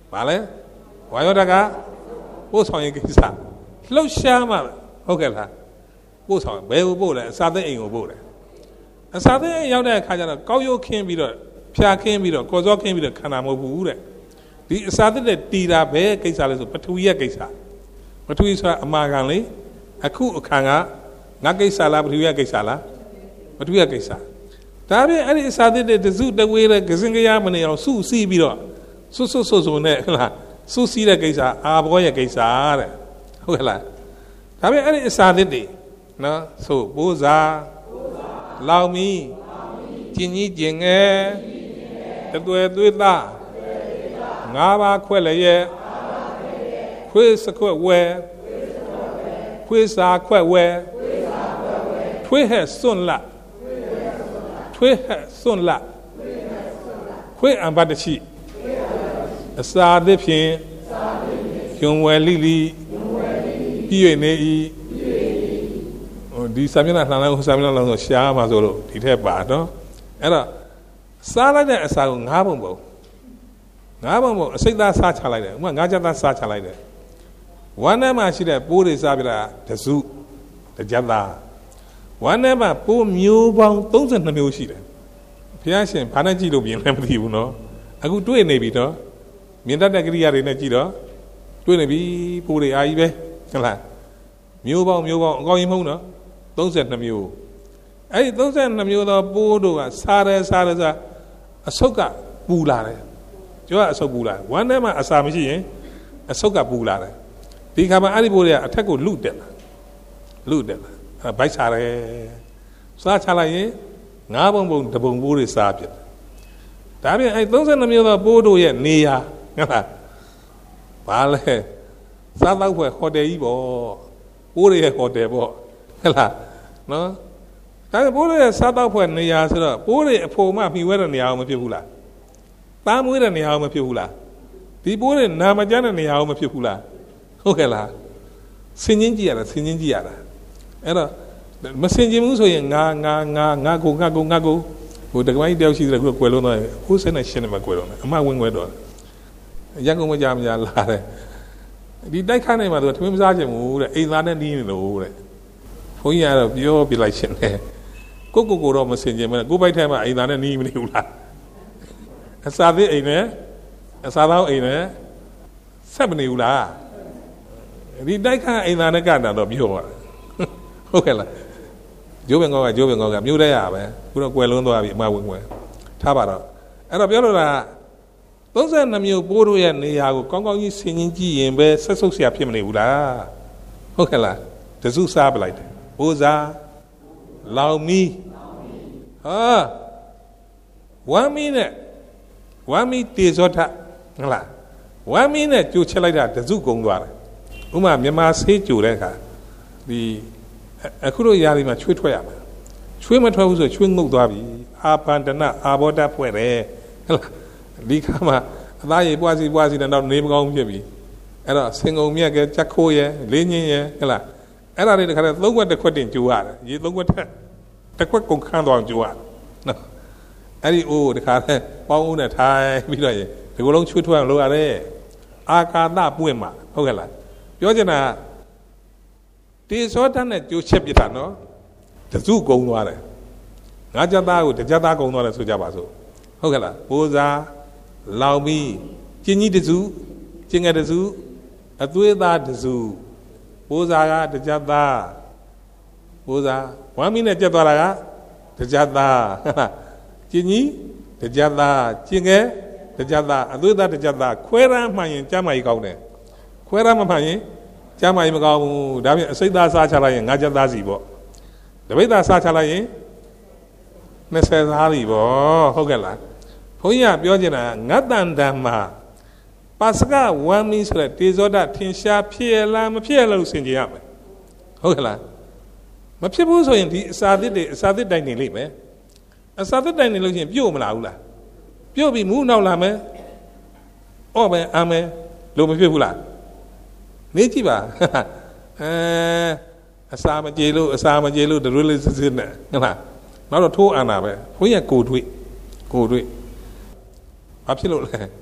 ဘာလဲဝါယောဓာတ်ကပို့ဆောင်ရေးကိစ္စလှုပ်ရှားမှဟုတ်ကဲ့လားပို့ဆောင်ဘယ်ကိုပို့လဲအစာသက်အိမ်ကိုပို့တယ်အစာသက်အိမ်ရောက်တဲ့အခါကျတော့ကောက်ရုပ်ခင်းပြီးတော့ဖြာခင်းပြီးတော့ကော်စောခင်းပြီးတော့ခန္ဓာမဟုတ်ဘူးတဲ့ဒီအစာသက်တဲ့တီတာဘယ်ကိစ္စလဲဆိုပထဝီရဲ့ကိစ္စပထဝီဆိုတာအမာခံလေအခုအခါကငါကိစ္စလားပထဝီရဲ့ကိစ္စလားပထဝီရဲ့ကိစ္စဒါပြင်အဲ့ဒီအစာသက်တဲ့တစုတဝေးတဲ့ကစင်ကရမနေအောင်စုစည်းပြီးတော့ဆွဆွဆွဆွနဲ့ဟုတ်လားစုစည်းတဲ့ကိစ္စအာဘောရဲ့ကိစ္စတဲ့ဟုတ်ကဲ့လားဒါပြင်အဲ့ဒီအစာသက်တွေနော်ဆိုဘိုးစာလောင်မီကျင်ကြီးကျင်ငယ်တသွဲသွေးသားငါးပါးခွက်လည်းရဲ့ခွေးစခွက်ဝဲခွေးစာခွက်ဝဲထွေးဟဲ့စွန့်လထွေးဟဲ့စွန့်လခွေးအံပတ်တချိအစာသဖြင့်ယုံဝဲလိလိပြည့်နေ၏ဒီစာမျက်နှာလှန်လိုက်စာမျက်နှာလှန်ဆိုရှားမှာဆိုလို့ဒီထက်ပါနော်အဲ့တော့စားလိုက်တဲ့အစာကိုငါးပုံပုံငါးပုံပုံအစိတ်သားစားချလိုက်တယ်ဥပမာငါးချက်သားစားချလိုက်တယ်ဝမ်းထဲမှာရှိတဲ့ပိုးတွေစားပြတာတစုတစ်ချက်သားဝမ်းထဲမှာပိုးမျိုးပေါင်းသုံးဆယ်နှစ်မျိုးရှိတယ်ဘုရားရှင်ဘာနဲ့ကြည့်လို့ပြင်လဲမသိဘူးနော်အခုတွေ့နေပြီနော်မြင်တတ်တဲ့ကိရိယာတွေနဲ့ကြည့်တော့တွေ့နေပြီပိုးတွေအာကြီးပဲဟုတ်လားမျိုးပေါင်းမျိုးပေါင်းအကောင်းကြီးမဟုတ်နော်သုံးဆယ်နှစ်မျိုးအဲ့ဒီသုံးဆယ်နှစ်မျိုးသောပိုးတို့ကစားတယ်စားတယ်စားအဆုတ်ကပူလာတယ်ကျောကအဆုတ်ပူလာဝမ်းထဲမှာအစာမရှိရင်အဆုတ်ကပူလာတယ်ဒီခါမှာအဲ့ဒီပိုးတွေကအထက်ကိုလူတက်လာလူတက်လာအဲ့ဘိုက်စားတယ်စားချလိုက်ရင်ငါးပုံပုံတပုံပိုးတွေစားပြတယ်ဒါပြင်အဲ့သုံးဆယ်နှစ်မျိုးသောပိုးတို့ရဲ့နေရာဟုတ်လားဘာလဲစားတော့ဖွဲ့ဟိုတယ်ကြီးပေါ့ပိုးတွေရဲ့ဟိုတယ်ပေါ့ဟုတ်လားနော်ဒါပေမဲ့ပိုးတွေရဲ့စားတော့ဖွဲ့နေရာဆိုတော့ပိုးတွေအဖို့မှမိဝဲတဲ့နေရာအောင်မဖြစ်ဘူးလားသားမွေးတဲ့နေရာအောင်မဖြစ်ဘူးလားဒီပိုးတွေနာမကျန်းတဲ့နေရာအောင်မဖြစ်ဘူးလားဟုတ်ကဲ့လားဆင်ချင်းကြည့်ရတာဆင်ချင်းကြည့်ရတာအဲ့တော့မဆင်ချင်းဘူးဆိုရင်ငါငါငါငါကိုငါကိုငါကိုဟိုတက္ကမကြီးတယောက်ရှိတယ်ခုကွယ်လုံးတော့ဟိုးစနေရှင်းနေမှာကွယ်လုံးတယ်အမဝင်ွယ်တော့ရန်ကုန်မကြမကြလာတယ်ဒီတိုက်ခါနိုင်မှာသူထမင်းမစားချင်ဘူးတဲ့အိမ်သားနဲ့နီးနေလို့တဲ့ဘုန်းကြီးကတော့ပြောပြလိုက်ရှင်တယ်ကိုကိုကိုတော့မဆင်ချင်ဘူးကိုပိုက်ထဲမှာအိမ်သားနဲ့နီးမနေဘူးလားအစာသေးအိမ်နဲ့အစာသားအိမ်နဲ့ဆက်မနေဘူးလားဒီတိုက်ခါအိမ်သားနဲ့ကတော့ပြောပါဟုတ်ကဲ့လားဂျိုးဘင်ကောကဂျိုးဘင်ကောကမြို့တဲ့ရပဲခုတော့ကွယ်လုံးသွားပြီအမဝင်ွယ်ထားပါတော့အဲ့တော့ပြောလို့လားသုံးဆယ်နှစ်မျိုးပိုးတို့ရဲ့နေရာကိုကောင်းကောင်းကြီးဆင်ခြင်ကြည့်ရင်ပဲဆက်ဆုပ်เสียဖြစ်မနေဘူးလားဟုတ်ကဲ့လားတစုစားပလိုက်တယ်ဘိုးစားလောင်မီဟာဝမ်းမီနဲ့ဝမ်းမီတေဇောထဟုတ်လားဝမ်းမီနဲ့ကြိုချက်လိုက်တာတစုကုန်သွားတယ်ဥမာမြန်မာဆေးကြိုတဲ့အခါဒီအခုတို့ຢာဒီမှာချွေးထွက်ရမှာချွေးမထွက်ဘူးဆိုချွေးငုတ်သွားပြီအာပန္ဒနာအာဘောဓဖွဲ့တယ်ဟုတ်လားဒီခါမှာအသားရည်ပွားစီပွားစီနဲ့တော့နေမကောင်းဖြစ်ပြီအဲ့တော့စင်ကုန်မြက်ကချက်ခိုးရယ်လေးညင်းရယ်ဟုတ်လားအဲ့ဒါတွေတခါတည်းသုံးခွက်တစ်ခွက်တင်ကြိုးရတယ်ရေသုံးခွက်တစ်တစ်ခွက်ကုန်ခန်းသွားအောင်ကြိုးရတယ်နော်အဲ့ဒီအိုးတခါတည်းပေါင်းဦးနဲ့ထိုင်ပြီးတော့ရေဒီကုလုံးချွေးထွက်အောင်လုပ်ရတယ်အာကာသပွင့်မှာဟုတ်ကဲ့လားပြောချင်တာတေဇောဓာတ်နဲ့ကြိုးချက်ပြတာနော်တစုကုံသွားတယ်ငါးချက်သားကိုတစ်ချက်သားကုံသွားတယ်ဆိုကြပါစို့ဟုတ်ကဲ့လားဘိုးစားလောင်ပြီးကျင်းကြီးတစုကျင်းငယ်တစုအသွေးသားတစုဘိုးစားကတစ်ချက်သားဘိုးစားဝမ်းမီနဲ့ကြက်သွားတာကတစ်ချက်သားကျင်းကြီးတစ်ချက်သားကျင်းငယ်တစ်ချက်သားအသွေးသားတစ်ချက်သားခွဲရမ်းမှန်ရင်ကျမ်းမာကြီးကောင်းတယ်ခွဲရမ်းမမှန်ရင်ကျမ်းမာကြီးမကောင်းဘူးဒါပြင်အစိတ်သားစားချလိုက်ရင်ငါးချက်သားစီပေါ့တပိတ်သားစားချလိုက်ရင်နှစ်ဆယ်သားစီပေါ့ဟုတ်ကဲ့လားဘုန်းကြီးကပြောချင်တာငတ်တန်တန်မှာပါစကဝမ်းမီဆိုတဲ့တေဇောဓာတ်ထင်ရှားဖြစ်လားမဖြစ်လားလို့ဆင်ခြင်ရမယ်ဟုတ်ကဲ့လားမဖြစ်ဘူးဆိုရင်ဒီအစာသစ်တွေအစာသစ်တိုင်နေလိမ့်မယ်အစာသစ်တိုင်နေလို့ရှိရင်ပြုတ်မလာဘူးလားပြုတ်ပြီးမူးနောက်လာမယ်အော့မယ်အာမယ်လို့မဖြစ်ဘူးလားနေကြည့်ပါအဲအစာမကြေလို့အစာမကြေလို့ဒရွေးလေးစစ်စစ်နဲ့ဟုတ်လားနောက်တော့ထိုးအာနာပဲဘုန်းကြီးကကိုတွေ့ကိုတွေ့ဘာဖြစ်လို့လဲ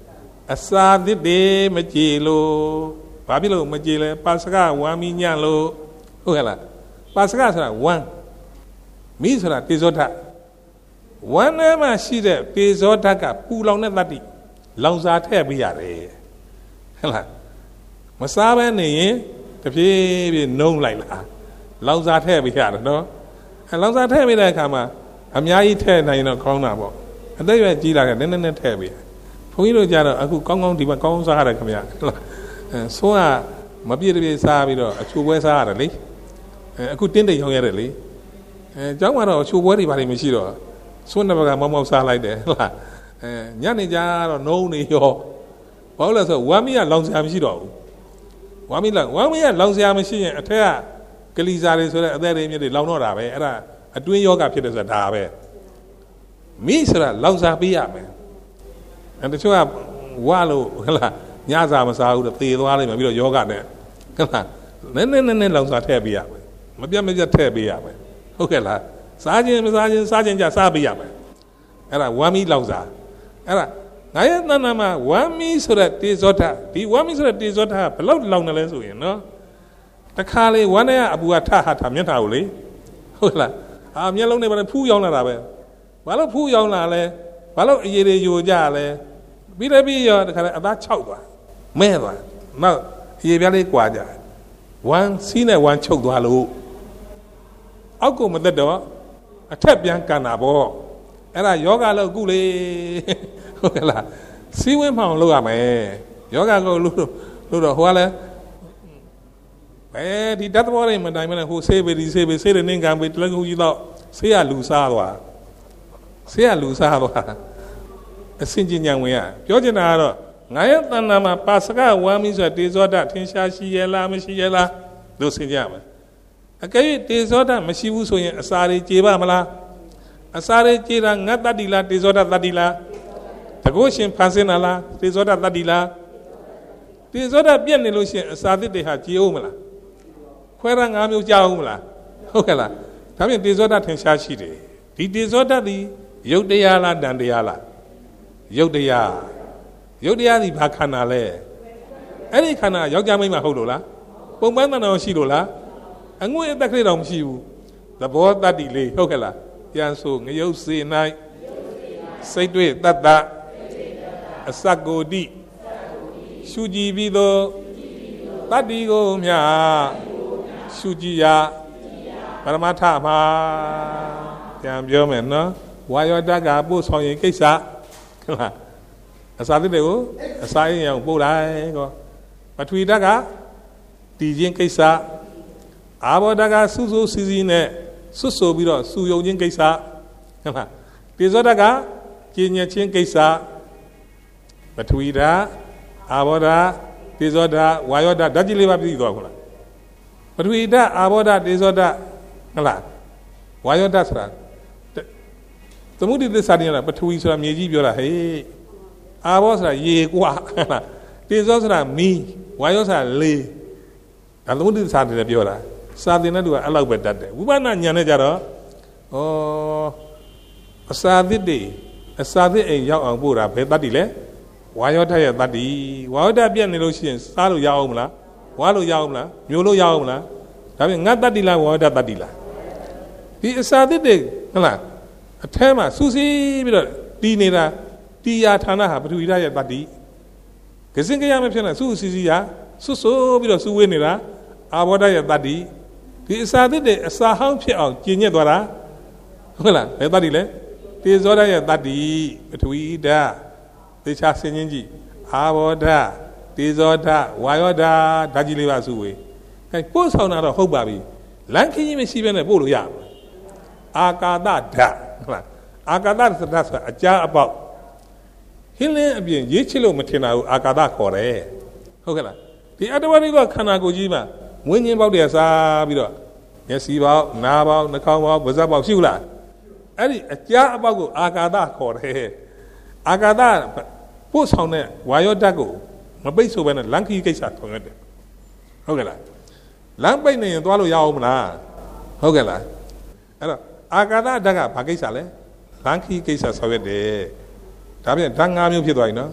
အစာသစ်တွေမကြည်လို့ဘာဖြစ်လို့မကြည်လဲပါစကဝမ်းမီညံ့လို့ဟုတ်ကဲ့လားပါစကဆိုတာဝမ်းမီးဆိုတာတေဇောဓာတ်ဝမ်းထဲမှာရှိတဲ့တေဇောဓာတ်ကပူလောင်တဲ့တတ္တိလောင်စာထည့်ပေးရတယ်ဟုတ်လားမစားဘဲနေရင်တဖြည်းဖြည်းနှုံးလိုက်လားလောင်စာထည့်ပေးရတယ်နော်အဲလောင်စာထည့်ပေးတဲ့အခါမှာအများကြီးထည့်နိုင်ရင်တော့ကောင်းတာပေါ့အသက်ရွယ်ကြီးလာတဲ့နည်းနည်းနဲ့ထည့်ပေးဘုန်းကြီးတို့ကြတော့အခုကောင်းကောင်းဒီမှာကောင်းကောင်းစားရတယ်ခင်ဗျာအဲဆိုးကမပြည့်တပြည့်စားပြီးတော့အချိုပွဲစားရတယ်လေအဲအခုတင်းတိတ်ရောင်းရတယ်လေအဲကျောင်းမှာတော့အချိုပွဲတွေဘာတွေမရှိတော့စွန်းတဲ့ဘက်ကမောက်မောက်စားလိုက်တယ်ဟုတ်လားအဲညနေကျတော့နှုံးနေရောဘာလို့လဲဆိုဝမ်းမီးကလောင်စရာမရှိတော့ဘူးဝမ်းမီးလောင်ဝမ်းမီးကလောင်စရာမရှိရင်အထက်ကကလီစာတွေဆိုတဲ့အသက်တွေမြစ်တွေလောင်တော့တာပဲအဲ့ဒါအတွင်းယောဂဖြစ်တယ်ဆိုတာဒါပဲမီးဆိုတာလောင်စာပေးရမယ်အဲတချို့ကဝါလို့ဟုတ်လားညစာမစားဘူးတော့သေသွားလိမ့်မယ်ပြီးတော့ယောဂနဲ့ဟုတ်လားနည်းနည်းနည်းနည်းလောင်စာထည့်ပေးရမယ်မပြတ်မပြတ်ထည့်ပေးရမယ်ဟုတ်ကဲ့လားစားခြင်းမစားခြင်းစားခြင်းကြစားပေးရမယ်အဲ့ဒါဝမ်းမီးလောင်စာအဲ့ဒါငါရဲ့တဏ္ဍာမှာဝမ်းမီးဆိုတဲ့တေဇောဓာတ်ဒီဝမ်းမီးဆိုတဲ့တေဇောဓာတ်ဘယ်လောက်လောင်တယ်လဲဆိုရင်နော်တခါလေဝမ်းထဲကအပူကထဟထမျက်နှာကိုလေဟုတ်လားအာမျက်လုံးနဲ့ပဲဖူးရောင်းလာတာပဲဘာလို့ဖူးရောင်းလာလဲဘာလို့အရည်တွေယိုကြလဲပြီးလည်းပြီးရောတခါလေအသားခြောက်သွားမဲသွားနောက်အရည်ပြားလေးကွာကြဝမ်းစီးနဲ့ဝမ်းချုပ်သွားလို့အောက်ကိုမသက်တော့အထက်ပြန်ကန်တာပေါ့အဲ့ဒါယောဂလို့ကုလေဟုတ်ကဲ့လားစီးဝင်းမှောင်လုပ်ရမယ်ယောဂကိုလို့လို့တော့ဟိုကလည်းဘယ်ဒီတတ်တော်တွေမတိုင်မနဲ့ဟိုဆေးပေဒီဆေးပေဆေးတွေနင်းကံပေတလက်ကူကြီးတော့ဆေးရလူစားသွားဆေးရလူစားသွားအစင်ကျင်ညံဝင်ရပြောချင်တာကတော့ငါရဲ့တဏ္ဍာမှာပါစကဝမ်းမီးဆိုတေဇောဓာတ်ထင်ရှားရှိရလားမရှိရလားလို့ဆင်ကြမယ်အကယ်၍တေဇောဓာတ်မရှိဘူးဆိုရင်အစာတွေကြေပါမလားအစာတွေကြေတာငတ်တတ္တိလားတေဇောဓာတ်တတ္တိလားတကုရှင်ဖန်ဆင်းတာလားတေဇောဓာတ်တတ္တိလားတေဇောဓာတ်ပြည့်နေလို့ရှိရင်အစာသစ်တွေဟာကြေအောင်မလားခွဲရငါးမျိုးကြောက်အောင်မလားဟုတ်ကဲ့လားဒါဖြင့်တေဇောဓာတ်ထင်ရှားရှိတယ်ဒီတေဇောဓာတ်ဒီယုတ်တရားလားတန်တရားလားယုတ်တရားယုတ်တရားဒီဘာခန္ဓာလဲအဲ့ဒီခန္ဓာယောက်ျားမိန်းမဟုတ်လို့လားပုံပန်းတဏ္ဍာရှိလို့လားအငွေ့အသက်ကလေးတော့မရှိဘူးသဘောတတ္တိလေးဟုတ်ကဲ့လားပြန်ဆိုငရုတ်စေ၌စိတ်တွေ့တတ္တအစကိုတိရှုကြည်ပြီးသောတတ္တိကိုမြရှုကြည်ရပရမထမှာပြန်ပြောမယ်နော်ဝါယောတကပို့ဆောင်ရင်ကိစ္စဟုတ်လားအစာသစ်တွေကိုအစာရင်အောင်ပို့လိုက်ကောပထဝီဓာတ်ကတည်ခြင်းကိစ္စအာဘောဓာတ်ကစူးစူးစီးစီးနဲ့ဆွတ်ဆိုပြီးတော့စူယုံခြင်းကိစ္စဟုတ်လားတေဇောဓာတ်ကကျဉ်ညက်ခြင်းကိစ္စပထဝီဓာတ်အာဘောဓာတ်တေဇောဓာတ်ဝါယောဓာတ်ဓာတ်ကြီးလေးပါပြီးသွားဟုတ်လားပထဝီဓာတ်အာဘောဓာတ်တေဇောဓာတ်ဟုတ်လားဝါယောဓာတ်ဆိုတာသမုဒိသစ္စာတင်ရတာပထဝီဆိုတာမြေကြီးပြောတာဟေးအာဘောဆိုတာရေကွာဟုတ်လားတေဇောဆိုတာမီးဝါယောဆိုတာလေဒါသမုဒိသစ္စာတင်လည်းပြောတာစာသင်တဲ့သူကအဲ့လောက်ပဲတတ်တယ်ဝိပဿနာဉာဏ်နဲ့ကြတော့ဩအစာသစ်တွေအစာသစ်အိမ်ရောက်အောင်ပို့တာဘယ်တတ်တိလဲဝါယောဓာတ်ရဲ့တတ်တိဝါယောဓာတ်ပြတ်နေလို့ရှိရင်စားလို့ရအောင်မလားဝါလို့ရအောင်မလားမျိုးလို့ရအောင်မလားဒါပြင်ငါတတ်တိလားဝါယောဓာတ်တတ်တိလားဒီအစာသစ်တွေဟုတ်လားအထဲမှာစူးစီးပြီးတော့တီးနေတာတီးရာဌာနဟာပထဝီဓာတ်ရဲ့တတ်တိကစင်ကြရမဖြစ်နေစူးစီးစီးရာဆွတ်ဆိုးပြီးတော့စူးဝေးနေတာအာဘောဓာတ်ရဲ့တတ်တိဒီအစာသစ်တွေအစာဟောင်းဖြစ်အောင်ကျင့်ညက်သွားတာဟုတ်လားဘယ်တတ်တိလဲတေဇောဓာတ်ရဲ့တတ်တိပထဝီဓာတ်သေချာဆင်ခြင်ကြည့်အာဘောဓာတ်တေဇောဓာတ်ဝါယောဓာတ်ဓာတ်ကြီးလေးပါစုဝေးအဲပို့ဆောင်တာတော့ဟုတ်ပါပြီလမ်းခင်းကြီးမရှိဘဲနဲ့ပို့လို့ရမှာအာကာသဓာတ်ဟုတ်လားအာကာသဓာတ်ဆိုတာအကြာအပေါက်ဟင်းလင်းအပြင်ရေးချစ်လို့မထင်တာကိုအာကာသခေါ်တယ်ဟုတ်ကဲ့လားဒီအတ္တဝရိကခန္ဓာကိုယ်ကြီးမှာဝိညာဉ်ပေါက်တည်းစားပြီးတော့မျက်စိပေါက်နားပေါက်နှာခေါင်းပေါက်ပါးစပ်ပေါက်ရှိဘူးလားအဲ့ဒီအကြာအပေါက်ကိုအာကာသခေါ်တယ်အာကာသပို့ဆောင်တဲ့ဝါယောဓာတ်ကိုမပိတ်ဆိုဘဲနဲ့လမ်းခီးကိစ္စဆောင်ရွက်တယ်ဟုတ်ကဲ့လားလမ်းပိတ်နေရင်သွားလို့ရအောင်မလားဟုတ်ကဲ့လားအဲ့တော့အာကာသဓာတ်ကဘာကိစ္စလဲလမ်းခီးကိစ္စဆောင်ရွက်တယ်ဒါပြန်ဓာတ်၅မျိုးဖြစ်သွားပြီနော်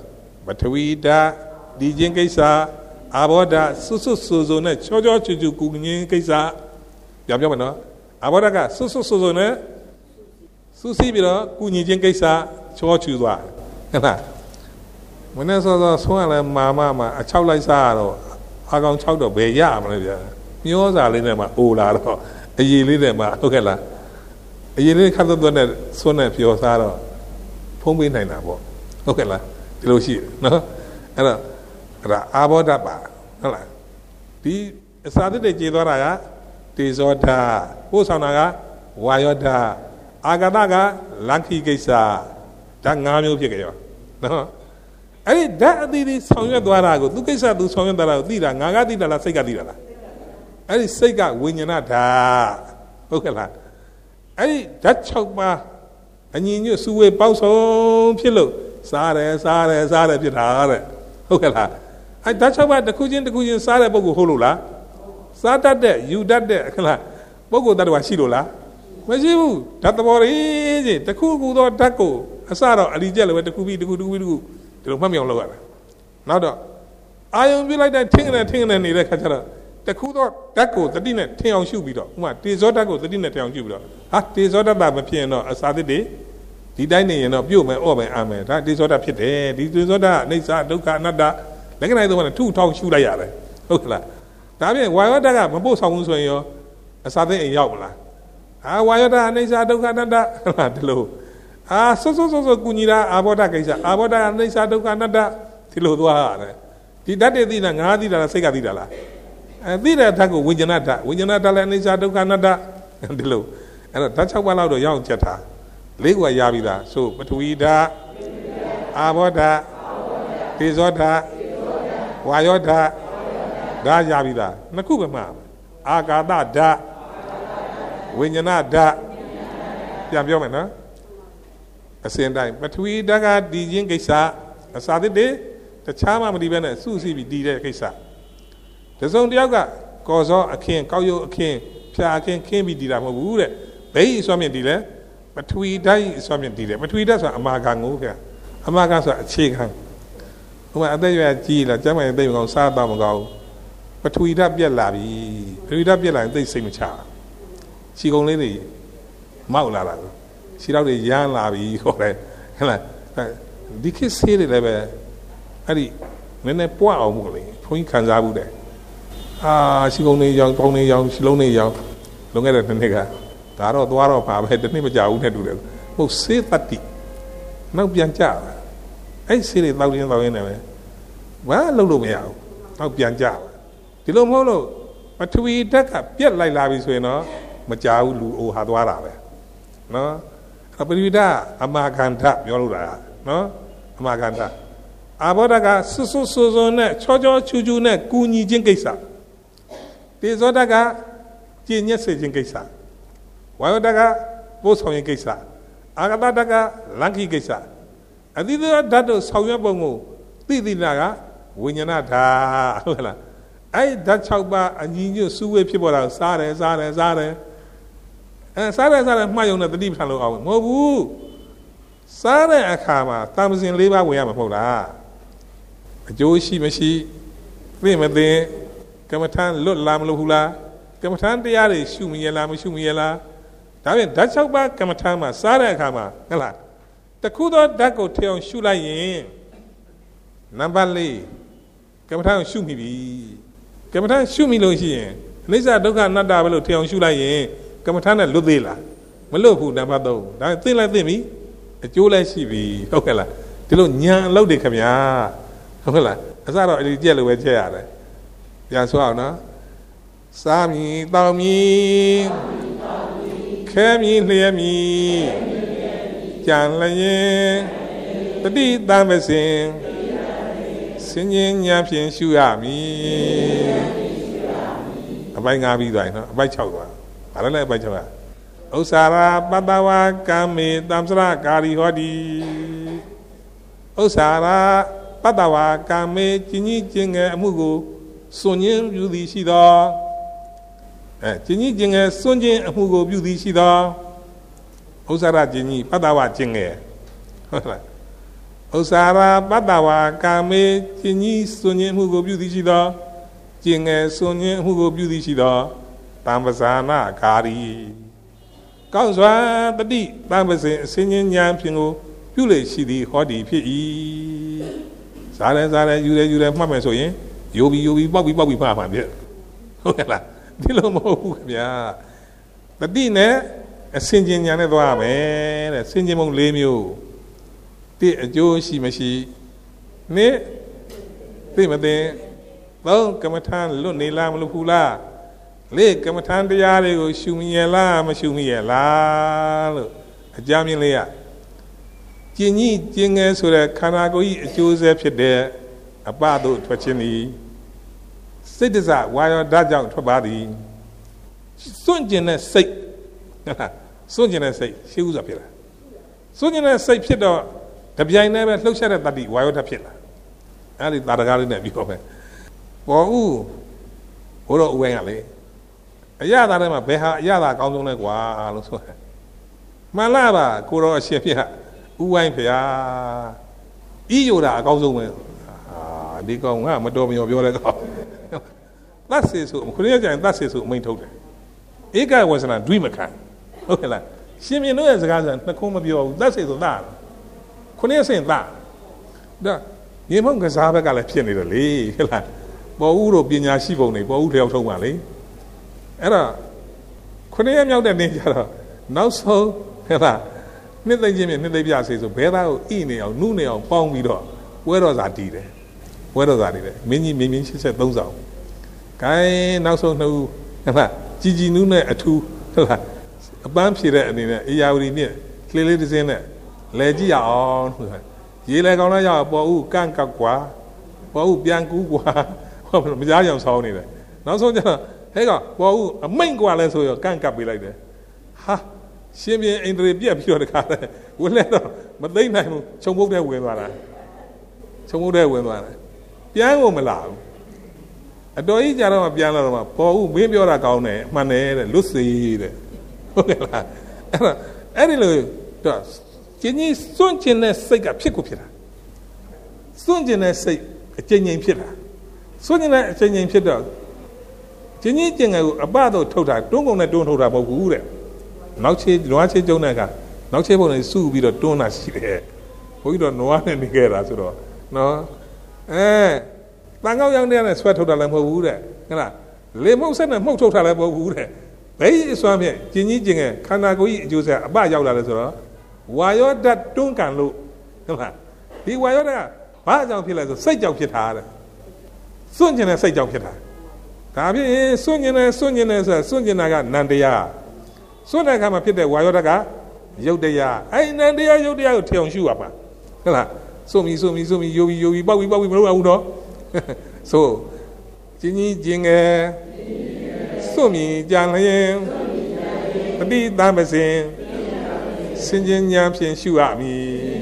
ပထဝီဓာတ်ဒီချင်းကိစ္စအာဘောဓာတ်စွတ်စွတ်ဆိုးဆိုးနဲ့ချောချောချူချူကူငင်းကိစ္စပြောပြောမယ်နော်အာဘောဓာတ်ကစွတ်စွတ်ဆိုးဆိုးနဲ့စူးစီးပြီးတော့ကူညီခြင်းကိစ္စချောချူသွားဟုတ်လားမနေ့စောစောဆုံးရလဲမာမမှာအချောက်လိုက်စားတော့အကောင်ချောက်တော့ဘယ်ရမလဲဗျာမျောစာလေးနဲ့မှအိုလာတော့အရည်လေးနဲ့မှဟုတ်ကဲ့လားအရည်လေးခတ်သွတ်နဲ့ဆွနဲ့ပြောစားတော့ဖုံးပေးနိုင်တာပေါ့ဟုတ်ကဲ့လားဒီလိုရှိတယ်နော်အဲ့တော့အဲ့ဒါအာဘောဓာတ်ပါဟုတ်လားဒီအစာသစ်တွေကျေသွားတာကတေဇောဓာတ်ပို့ဆောင်တာကဝါယောဓာတ်အာဂတကလက္ခိကိစ္စဓာတ်၅မျိုးဖြစ်ကြရောနော်အဲ့ဒီဓာတ်အသီးသီးဆောင်ရွက်သွားတာကိုသူကိစ္စသူဆောင်ရွက်သွားတာကိုသိတာငါကသိတာလားစိတ်ကသိတာလားအဲ့ဒီစိတ်ကဝိညာဏဓာတ်ဟုတ်ကဲ့လားအဲ့ဒီဓာတ်၆ပါးအညီညွတ်စုဝေးပေါင်းစုံဖြစ်လို့စားတယ်စားတယ်စားတယ်ဖြစ်တာတဲ့ဟုတ်ကဲ့လားအဲ့ဓာတ်၆ပါးတစ်ခုချင်းတစ်ခုချင်းစားတဲ့ပုဂ္ဂိုလ်ဟုတ်လို့လားစားတတ်တဲ့ယူတတ်တဲ့ခလားပုဂ္ဂိုလ်တ attva ရှိလို့လားမရှိဘူးဓာတ်သဘောလေးချင်းတစ်ခုခုသောဓာတ်ကိုအစတော့အလီကျက်လည်းပဲတစ်ခုပြီးတစ်ခုတစ်ခုပြီးတစ်ခုဒီလိုမှတ်မြောင်လောက်ရတာနောက်တော့အာယုံပြလိုက်တဲ့ထင်းကနေထင်းကနေနေတဲ့ခါကျတော့တခုတော့ဓာတ်ကိုတတိနဲ့ထင်အောင်ရှုပြီးတော့ဥမာတေဇောဓာတ်ကိုတတိနဲ့ထင်အောင်ရှုပြီးတော့ဟာတေဇောဓာတ်တာမဖြစ်ရင်တော့အစာသစ်တွေဒီတိုင်းနေရင်တော့ပြုတ်မယ်အော့မယ်အာမယ်ဒါတေဇောဓာတ်ဖြစ်တယ်ဒီတေဇောဓာတ်အိဋ္ဌဒုက္ခအနတ္တလက္ခဏာတွေကတော့ထုထောင်ရှုလိုက်ရတယ်ဟုတ်ကလားဒါပြင်ဝါယောဓာတ်ကမပို့ဆောင်ဘူးဆိုရင်ရောအစာသစ်အိမ်ရောက်မလားအာဝါယောဓာတ်အိဋ္ဌဒုက္ခအနတ္တဟုတ်လားဒီလိုအာဆောဆောဆောဆောကုညီတာအာဘောဓကိစ္စအာဘောဓအိဋ္ဌဒုက္ခအနတ္တဒီလိုသွားရတယ်ဒီဓာတ်တွေသိတာငါးသိတာလားစိတ်ကသိတာလားအဲသိတဲ့ဓာတ်ကိုဝိညာဏဓာတ်ဝိညာဏဓာတ်လည်းအိဋ္ဌဒုက္ခအနတ္တဒီလိုအဲ့တော့ဓာတ်၆ပါးလောက်တော့ရအောင်ချက်ထားလေးခုရပြီလားဆိုပထဝီဓာတ်အာဘောဓာတ်တေဇောဓာတ်ဝါယောဓာတ်ဒါရပြီလားနှစ်ခုပဲမှာအာကာသဓာတ်ဝိညာဏဓာတ်ပြန်ပြောမယ်နော်အစဉ်တိုင်းပထဝီဓာတ်ကဒီချင်းကိစ္စအစာသစ်တွေတခြားမှမတည်ဘဲနဲ့စုစည်းပြီးတည်တဲ့ကိစ္စတစုံတယောက်ကကော်စောအခင်းကောက်ရုပ်အခင်းဖြာအခင်းခင်းပြီးတည်တာမဟုတ်ဘူးတဲ့ဘယ်အစွမ်းမြင့်တည်လဲပထဝီဓာတ်အစွမ်းမြင့်တည်တယ်ပထဝီဓာတ်ဆိုတာအမာခံကိုခင်အမာခံဆိုတာအခြေခံဟိုမှာအသက်ရွယ်ကြီးလာကျမ်းမာရေးသိမကောင်းစားတော့မကောင်းပထဝီဓာတ်ပြက်လာပြီပထဝီဓာတ်ပြက်လာရင်သိစိတ်မချခြေကုံလေးတွေမောက်လာတာခြေထောက်တွေရမ်းလာပြီခေါ်တယ်ဟဲ့လားဒီခေတ်ဆေးတွေလည်းပဲအဲ့ဒီနည်းနည်းပွားအောင်မို့လေဘုန်းကြီးခံစားဘူးတဲ့အာခြေကုံတွေရောင်ပေါင်းတွေရောင်ခြေလုံးတွေရောင်လုံခဲ့တဲ့တစ်နှစ်ကဒါတော့သွားတော့ပါပဲတစ်နှစ်မကြာဘူးနဲ့တူတယ်ဟုတ်ဆေးတတိနောက်ပြန်ကြအဲ့ဆေးတွေတောက်ရင်းတောက်ရင်းနေပဲဘာလုပ်လို့မရဘူးနောက်ပြန်ကြဒီလိုမဟုတ်လို့ပထဝီဓာတ်ကပြက်လိုက်လာပြီဆိုရင်တော့မကြာဘူးလူအိုဟာသွားတာပဲနော်ပထဝီဓာတ်အမာခံဓာတ်ပြောလို့တာနော်အမာခံဓာတ်အာဘောဓာတ်ကစွတ်စွတ်ဆိုးဆိုးနဲ့ချောချောချူချူနဲ့ကူညီခြင်းကိစ္စတေဇောဓာတ်ကကျင့်ညက်စေခြင်းကိစ္စဝါယောဓာတ်ကပို့ဆောင်ခြင်းကိစ္စအာဂတဓာတ်ကလက္ခိကိစ္စအသီးသီးဓာတ်တို့ဆောင်ရွက်ပုံကိုသိသိနာကဝိညာဏဓာတ်ဟုတ်လားအဲ့ဓာတ်၆ပါးအညီညွတ်စုဝေးဖြစ်ပေါ်တာစားတယ်စားတယ်စားတယ်အဲစားတယ်စားတယ်မှတ်ရုံနဲ့တတိပဌာန်လို့အောင်မဟုတ်ဘူးစားတဲ့အခါမှာတာမစင်၄ပါးဝင်ရမှာမဟုတ်လားအကျိုးရှိမရှိသိမသိကမ္မထမ်းလွတ်လာမလို့ဘူးလားကမ္မထမ်းတရားတွေရှုမရလားမရှုမရလားဒါဖြင့်ဓာတ်၆ပါးကမ္မထမ်းမှာစားတဲ့အခါမှာဟုတ်လားတခုသောဓာတ်ကိုထည့်အောင်ရှုလိုက်ရင်နံပါတ်၄ကမ္မထမ်းကိုရှုမိပြီကမ္မထမ်းရှုမိလို့ရှိရင်အနိစ္စဒုက္ခအနတ္တပဲလို့ထည့်အောင်ရှုလိုက်ရင်ကမ္မထမ်းနဲ့လွတ်သေးလားမလွတ်ဘူးနံပါတ်၃ဒါသိလိုက်သိပြီအကျိုးလည်းရှိပြီဟုတ်ကဲ့လားဒီလိုညံအလုပ်တွေခင်ဗျာဟုတ်ကဲ့လားအစတော့အဒီကြက်လို့ပဲချက်ရတယ်ပြန်ဆိုအောင်နော်စားမည်တောင်းမည်ခဲမည်လျက်မည်ကြံလျင်တတိတံပစင်စင်ញဉာဏ်ဖြင့်ရှုရမည်အပိုင်း၅ပြီးသွားနော်အပိုင်း၆သွားဘာလဲလဲအပိုင်း၆ကဥစ္စာရာပတ္တဝါကံမေတံစရကာရီဟောတိဥစ္စာရာပတ္တဝါကံမေကျင်ကြီးကျင်ငယ်အမှုကိုစွန့်ခြင်းပြုသည်ရှိသောအဲကျင်ကြီးကျင်ငယ်စွန့်ခြင်းအမှုကိုပြုသည်ရှိသောဥစ္စာရာကျင်ကြီးပတ္တဝါကျင်ငယ်ဟုတ်လား Usara Batawa Kame Chini Sunye Hugo Beauty Shido Jinge Sunye Hugo Beauty Shido Tambasana Kari Kauswa Tadi Tambase Singing Yam Pingo Pule Shidi Hodi Pi Sare Sare Yure Yure Mama Soye Yobi Yobi Bobby Bobby Papa Hola Dilomo Ya Tadi Ne a singing Yaneva man a singing on Lemio Ti Joe she mashi Ne Timothy Well Kamatan Luni Lam Lupula Le Kamatan de Yale Shumiela Mashumiela a Jamilia Jinny Jingas with a Kanagoi Joseph there a bado Twachini Citizen why are that young to body Sunjin say Sunjin say she was a pillar Sunjin say Pido the behind never looks at that why would a pillar and it's not a garden that become for who or Wangale a yada ma beha yada counting like wow Malava Kuro Shepia Uwain Pia Iura goes away. Ah, they go, Madomi of your leg. That says so, Korea, that says so, main total. A guy was a dreamer kind. Okay, she may know as a guy, the comb of your, that says that. Korea saying that. The Yamong Saba got a piano, Bouro Bina Shivoni, Bouro Tomali. Era Korea know that nature. Now so, Nid Jimmy, Nid says, Bera, Ine, or Nune, or Pong Mido. Where was I did? Where was I did? Many, many, she said, those out. Kai now so no Gigi Nune a two a bump she read in a Yauri near, clearly the same. Legia on Yelegona, Bou, Kankakwa, Bou, Biancu, Mijayam Sony. Now so, hey, Bou, a mangua, so your Kanka be like that. Ha! She may in the beer pure the car. We'll let her, but they know some of their women. Some of their women. Piano Malau. A doi Jarama Piano, Paul, maybe or a gaune, Mane, Lucy. Anyway, does. Can you soon say a picopira? Soon say a genuine pira. Soon a genuine pira. Genuine a bad or total, don't go and don't hold up a wood. Nauche, Noache Jonaga, Nauche on a sue with a donut sheet here. We don't know what any get as well. No, eh, Bango young there and sweat to the lamp of wood. Lemos and a motor lamp of wood. They swam here, Ginny Jinger, Kanagui, Joseph, by Yaula. Why are that don't can look? He why are that? Why don't feel as a say joke hard? Soon you say joke hard. Tabi, soon you know, soon you know, soon you know, Nandia. So I come up here, why are that? Yodea, I Nandia, Yodea, tell you up. So me, so me, so me, you, you, but we, but we know. So, Ginny Jinger, so me, Jan, the big dancing. Singing yams and shoe at me.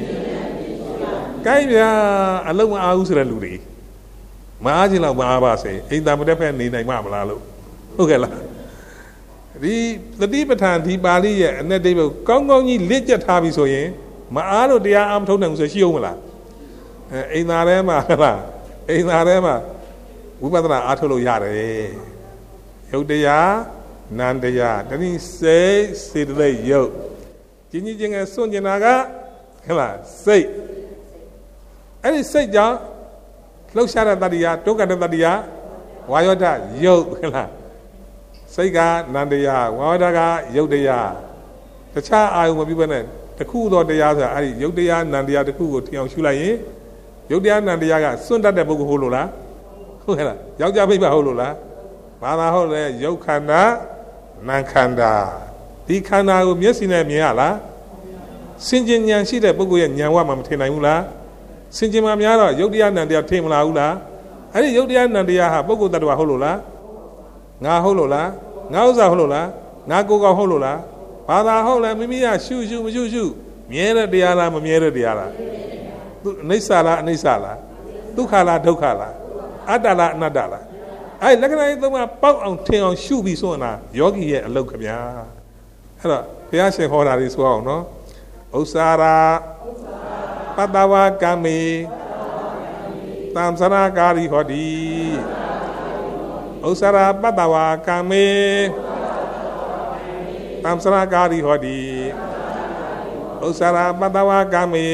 Gaia, a little house and Ludi. Margin Baba say, ain't that depending like Mamma. Okay, the the deeper time, the Bali, and then they will come on ye legit habby so ye. Maalo, dear, I'm told them, says Yomala. Ain't that Emma? Ain't that Emma? We better not Atolo Yare. Yodea, Nandea. Then he say, say the lay yo. Jinny Jing and Sonia Naga, Hella, say. And he said, Ya, close shot at Dadia, took at Dadia, why are that? Yo, Hella. Say, God, Nandia, Wadaga, Yodea. The child I will be when the cool or the Yaza, Yodea, Nandia, the cool, Tian Shulaye, Yodea, Nandia, Sunda de Bogola, Hella, Yaja Biba Holola, Mana Hole, Yokanda, Nankanda. The Kana of Yesina Miala, Sinjin Yanshi, the Bogu and Yawam Tenaula, Sinjin Mamiara, Yodian and their Temlaula, and Yodian and the Yaha Bogu that were Holola, Na Holola, Nauza Holola, Nagoga Holola, Pada Hola, Mimia, Shu, Shu, Shu, Shu, Miera Diala, Miera Diala, Nisala, Nisala, Dukala, Dukala, Adala, Nadala. I recognize them about on Tail Shubi Sona, Yogi, a look of Hello, Piace Hora is well, no? Osara, ปัตตวากามิตามสรากาลิหอดีอุสราปัตตวากามิตามสรากาลิหอดีอุสราปัตตวากามิ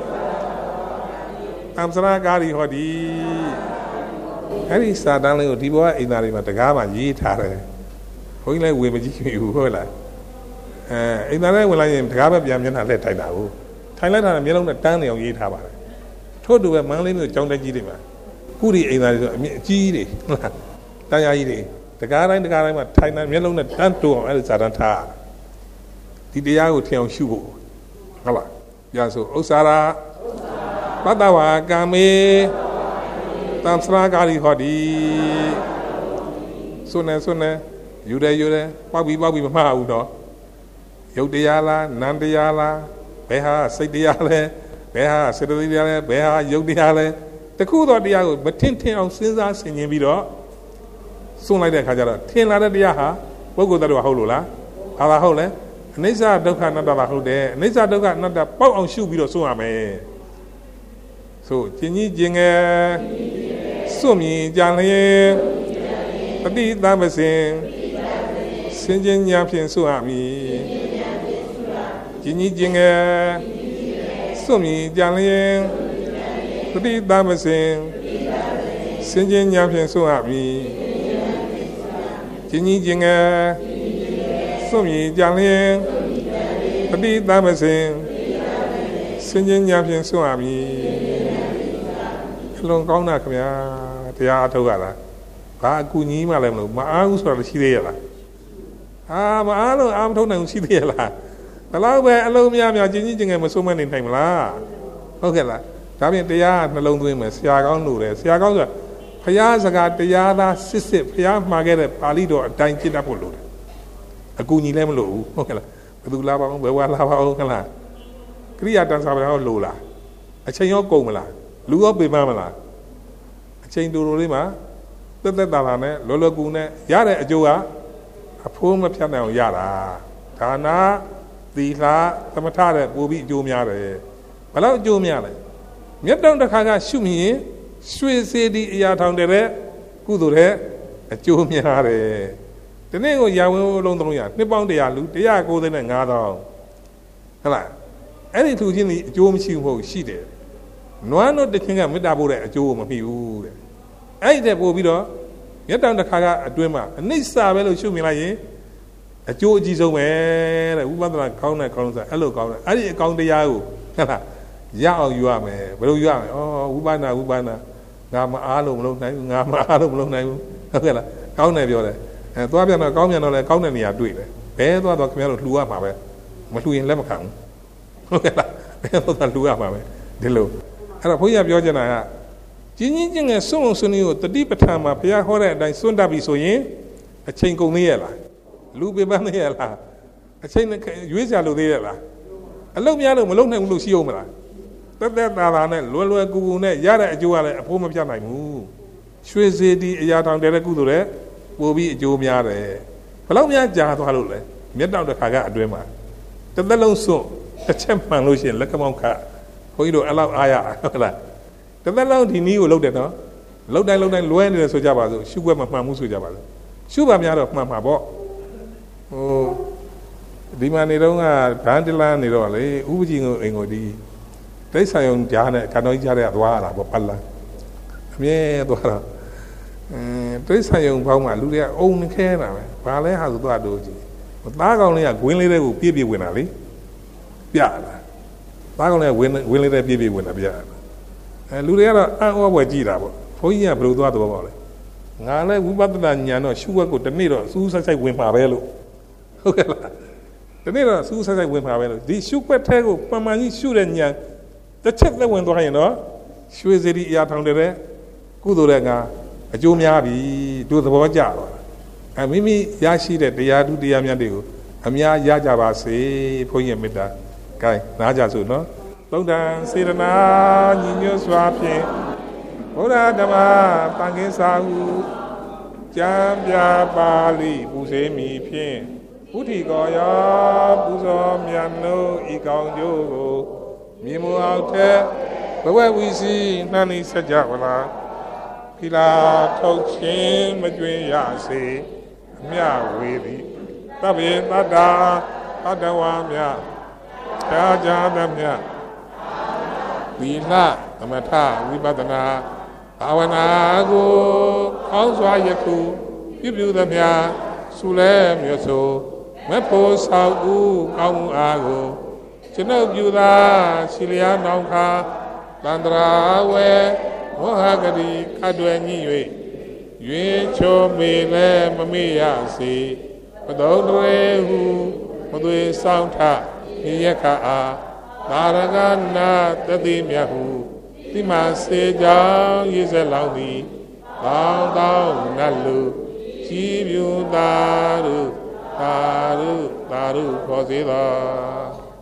ตามสรากาลิหอดีအဲ့ဒီစာတန်းလေးကိုဒီဘဝအိမ်သားတွေမှာတကားမှရေးထားတယ်ဘုန်းကြီးလည်းဝေမကြည့်မိဘူးဟုတ်လားအဲအိမ်သားလည်းဝင်လာရင်တကားပဲပြန်မျက်နှာလှည့်ထိုင်တာကိုထိုင်လိုက်တာမျက်လုံးနဲ့တန်းနေအောင်ရေးထားပါတယ်ထို့တူပဲမန်းလေးမျိုးကြောင်းတက်ကြီးတွေမှာကုရီအိမ်သားတွေဆိုအမြင့်အကြီးတွေဟုတ်လားတန်းရကြီးတွေတကားတိုင်းတကားတိုင်းမှာထိုင်တာမျက်လုံးနဲ့တန်းတိုးအောင်အဲ့ဒီစာတန်းထားဒီတရားကိုထင်အောင်ရှုဖို့ဟုတ်လားပြန်ဆိုဥစ္စာရာပတ္တဝါကံမေตามสรากาลิหอดีสุนเนสุนเนอยู่ได้อยู่ได้ပေါက်ပြီးပေါက်ပြီးမမှားဘူးတော့ယုတ်တရားလားနန္တရားလားဘယ်ဟာစိတ်တရားလဲဘယ်ဟာစေတသိက်တရားလဲဘယ်ဟာယုတ်တရားလဲတခုတော့တရားကိုမထင်ထင်အောင်စဉ်းစားဆင်ခြင်ပြီးတော့စွန့်လိုက်တဲ့အခါကျတော့ထင်လာတဲ့တရားဟာပုဂ္ဂိုလ်တ attva ဟုတ်လို့လားဘာသာဟုတ်လဲအနိစ္စဒုက္ခအနတ္တပါဟုတ်တယ်အနိစ္စဒုက္ခအနတ္တပေါက်အောင်ရှုပြီးတော့စွန့်ရမယ်ဆိုကျင်ကြီးကျင်ငယ်စွန့်မြင်ကြလျင်ပฏิသမစင်စင်ချင်းညာဖြင့်စွန့်ရမည်ကျင်ကြီးကျင်ငယ်စွန့်မြင်ကြလျင်ပฏิသမစင်စင်ချင်းညာဖြင့်စွန့်ရမည်ကျင်ကြီးကျင်ငယ်စွန့်မြင်ကြလျင်ပฏิသမစင်စင်ချင်းညာဖြင့်စွန့်ရမည်လုံးကောင်းတာခင်ဗျာတရားအထုတ်ရတာဘာအကူကြီးမှလည်းမလို့မအားဘူးဆိုတာရှိသေးရလားအာမအားလို့အားမထုတ်နိုင်ဘူးရှိသေးရလားဘယ်လောက်ပဲအလုံးများများချင်းချင်းချင်းငယ်မဆုံးမနေနိုင်မလားဟုတ်ကဲ့လားဒါပြင်တရားနှလုံးသွင်းမယ်ဆရာကောင်းလို့တယ်ဆရာကောင်းဆိုတာဘုရားစကားတရားသားစစ်စစ်ဘုရားမှာခဲ့တဲ့ပါဠိတော်အတိုင်းကျင့်တတ်ဖို့လိုတယ်အကူကြီးလည်းမလိုဘူးဟုတ်ကဲ့လားဘယ်သူလာပါအောင်ဘယ်ဝါလာပါအောင်ဟုတ်လားကရိယာတန်စာပြောလိုလားအချိန်ရောကုန်မလားလူရောပေမမလားအချိန်တူတူလေးမှာတက်တက်တာတာနဲ့လောလောကူနဲ့ရတဲ့အကျိုးကအဖိုးမဖြတ်နိုင်အောင်ရတာဒါနာသီလသမထတဲ့ပို့ပြီးအကျိုးများတယ်ဘယ်လောက်အကျိုးများလဲမြတ်တောင်တစ်ခါကရှုမြင်ရွှေစေတီအရာထောင်တဲ့ကုသိုလ်တဲ့အကျိုးများတယ်ဒီနေ့ကိုရာဝင်လုံးသုံးရနှစ်ပေါင်းတရာလူတရာကိုးသိန်းနဲ့ငါးသောင်းဟုတ်လားအဲ့ဒီထူချင်းဒီအကျိုးမရှိဘူးရှိတယ်နွားတို့တခင်ကမေတ္တာပို့တဲ့အကျိုးကိုမမိဘူးတဲ့အဲ့ဒီတဲ့ပို့ပြီးတော့မြတ်တောင်တစ်ခါကအတွင်းမှာအနိစ္စပဲလို့ရှုမြင်လိုက်ရင်အကျိုးအကြီးဆုံးပဲတဲ့ဝိပဿနာကောင်းတဲ့ကောင်းဆိုအဲ့လိုကောင်းတယ်အဲ့ဒီအကောင်းတရားကိုဟုတ်လားရအောင်ယူရမယ်ဘယ်လိုယူရမလဲဩဝိပဿနာဝိပဿနာငါမအားလို့မလုပ်နိုင်ဘူးငါမအားလို့မလုပ်နိုင်ဘူးဟုတ်ကဲ့လားကောင်းတယ်ပြောတယ်အဲသွားပြန်တော့ကောင်းပြန်တော့လဲကောင်းတဲ့နေရာတွေ့တယ်ဘဲသွားတော့ခင်ဗျားတို့လှူရမှာပဲမလှူရင်လက်မခံဘူးဟုတ်ကဲ့လားဘဲသွားလှူရမှာပဲဒီလိုအဲ့တော့ဘုရားပြောချင်တာကကျင်းချင်းချင်းငယ်စွန့်အောင်စွန့်ကိုတတိပဋ္ဌာန်မှာဘုရားဟောတဲ့အတိုင်းစွန့်တတ်ပြီဆိုရင်အချိန်ကုန်သေးရဲ့လားလူပေပန်းသေးရဲ့လားအချိန်ရွေးစရာလိုသေးရဲ့လားအလုံးများလို့မလုံးနိုင်ဘူးလို့ရှိအောင်မလားတက်တက်တာတာနဲ့လွယ်လွယ်ကူကူနဲ့ရတဲ့အကျိုးကလည်းအဖို့မပြတ်နိုင်ဘူးရွှေစေတီအရာထောင်တဲ့ကုသိုလ်တဲ့ပို့ပြီးအကျိုးများတယ်ဘယ်လောက်များကြာသွားလို့လဲမြတ်တောင်တစ်ခါကအတွင်းမှာတစ်သက်လုံးစွန့်တစ်ချက်မှန်လို့ရှိရင်လက်ကမောင်းခါဘုန်းကြီးတို့အဲ့လောက်အားရဟုတ်လားတစ်သက်လုံးဒီနည်းကိုလုပ်တယ်နော်လုပ်တိုင်းလုပ်တိုင်းလွဲနေတယ်ဆိုကြပါစို့ရှုွက်မမှန်ဘူးဆိုကြပါစို့ရှုပါများတော့မှန်မှာပေါ့ဟိုဒီမှာနေတော့ကဗန်တလန်နေတော့လေဥပကြီးကိုအိမ်ကိုဒီတိတ်ဆိုင်ုံကြားနဲ့ခါတော်ကြီးကြားတဲ့သွားလာပေါ့ပတ်လာအမြဲသွားတော့အင်းတိတ်ဆိုင်ုံပေါင်းမှာလူတွေကအုံနေခဲတာပဲဘာလဲဟာဆိုသွားတို့ကြည့်သားကောင်လေးကဂွင်းလေးတွေကိုပြည့်ပြည့်ဝင်တာလေပြတာသားကောင်လေးကဝင်းဝင်းလေးတွေပြည့်ပြည့်ဝင်တာပြတာအဲလူတွေကတော့အံ့ဩဖွယ်ကြည့်တာပေါ့ဘုန်းကြီးကဘယ်လိုသွားတော့ပေါ့လေငါလည်းဝိပဿနာဉာဏ်တော့ရှုွက်ကိုတနေ့တော့စူးဆိုင်ဆိုင်ဝင်ပါပဲလို့ဟုတ်ကဲ့လားဒီနေ့တော့စူးဆိုင်ဆိုင်ဝင်ပါပဲလို့ဒီရှုွက်ထဲကိုပမာကြီးရှုတဲ့ဉာဏ်တစ်ချက်သက်ဝင်သွားရင်တော့ရွှေစေတီအရာထောင်တဲ့ကုသိုလ်တဲ့ကအကျိုးများပြီတို့သဘောကျတော့အဲမိမိရရှိတဲ့တရားဓုတရားများတွေကိုအများရကြပါစေဘုန်းကြီးမေတ္တာကဲနားကြစို့နော်သုဒ္ဓံစေရနာညီညွတ်စွာဖြင့်ဘုရားဓမ္မတန်ခင်းစာဟုကျမ်းပြပါဠိပူဇေမိဖြင့်ဘုဒ္ဓီကောယောပူဇော်မြတ်နိုးဤကောင်းကျိုးကိုမြေမူအောင်တဲ့ဘဝဝီစီနှမ်းနေစကြဝဠာကိလာထုတ်ခြင်းမကျွင်ရစေအမြဝေသည်သဗ္ဗေတတ္တာအတ္တဝါမြသာကြသမြသီလသမထဝိပဿနာဘာဝနာကိုကောင်းစွာယခုပြုပြုသမျှဆုလဲမြတ်ဆိုမဖို့ဆောက်ဦးကောင်းမှုအားကိုကျွန်ုပ်ပြုသာရှိလျာနောင်ခါတန္တရာဝေမောဟဂတိကတွယ်ညှိ၍ရွေးချိုမေလဲမမေ့ရစေပတုံးတွေဟုမသွေဆောင်ထဒီယက္ခအာသာရကနာတတိမြတ်ဟုဒီမှာစေကြောင်းရည်စက်လောင်းသည်ကောင်းကောင်းနတ်လူကြည်ပြူသာရုသာရုသာရုခေါ်စေသော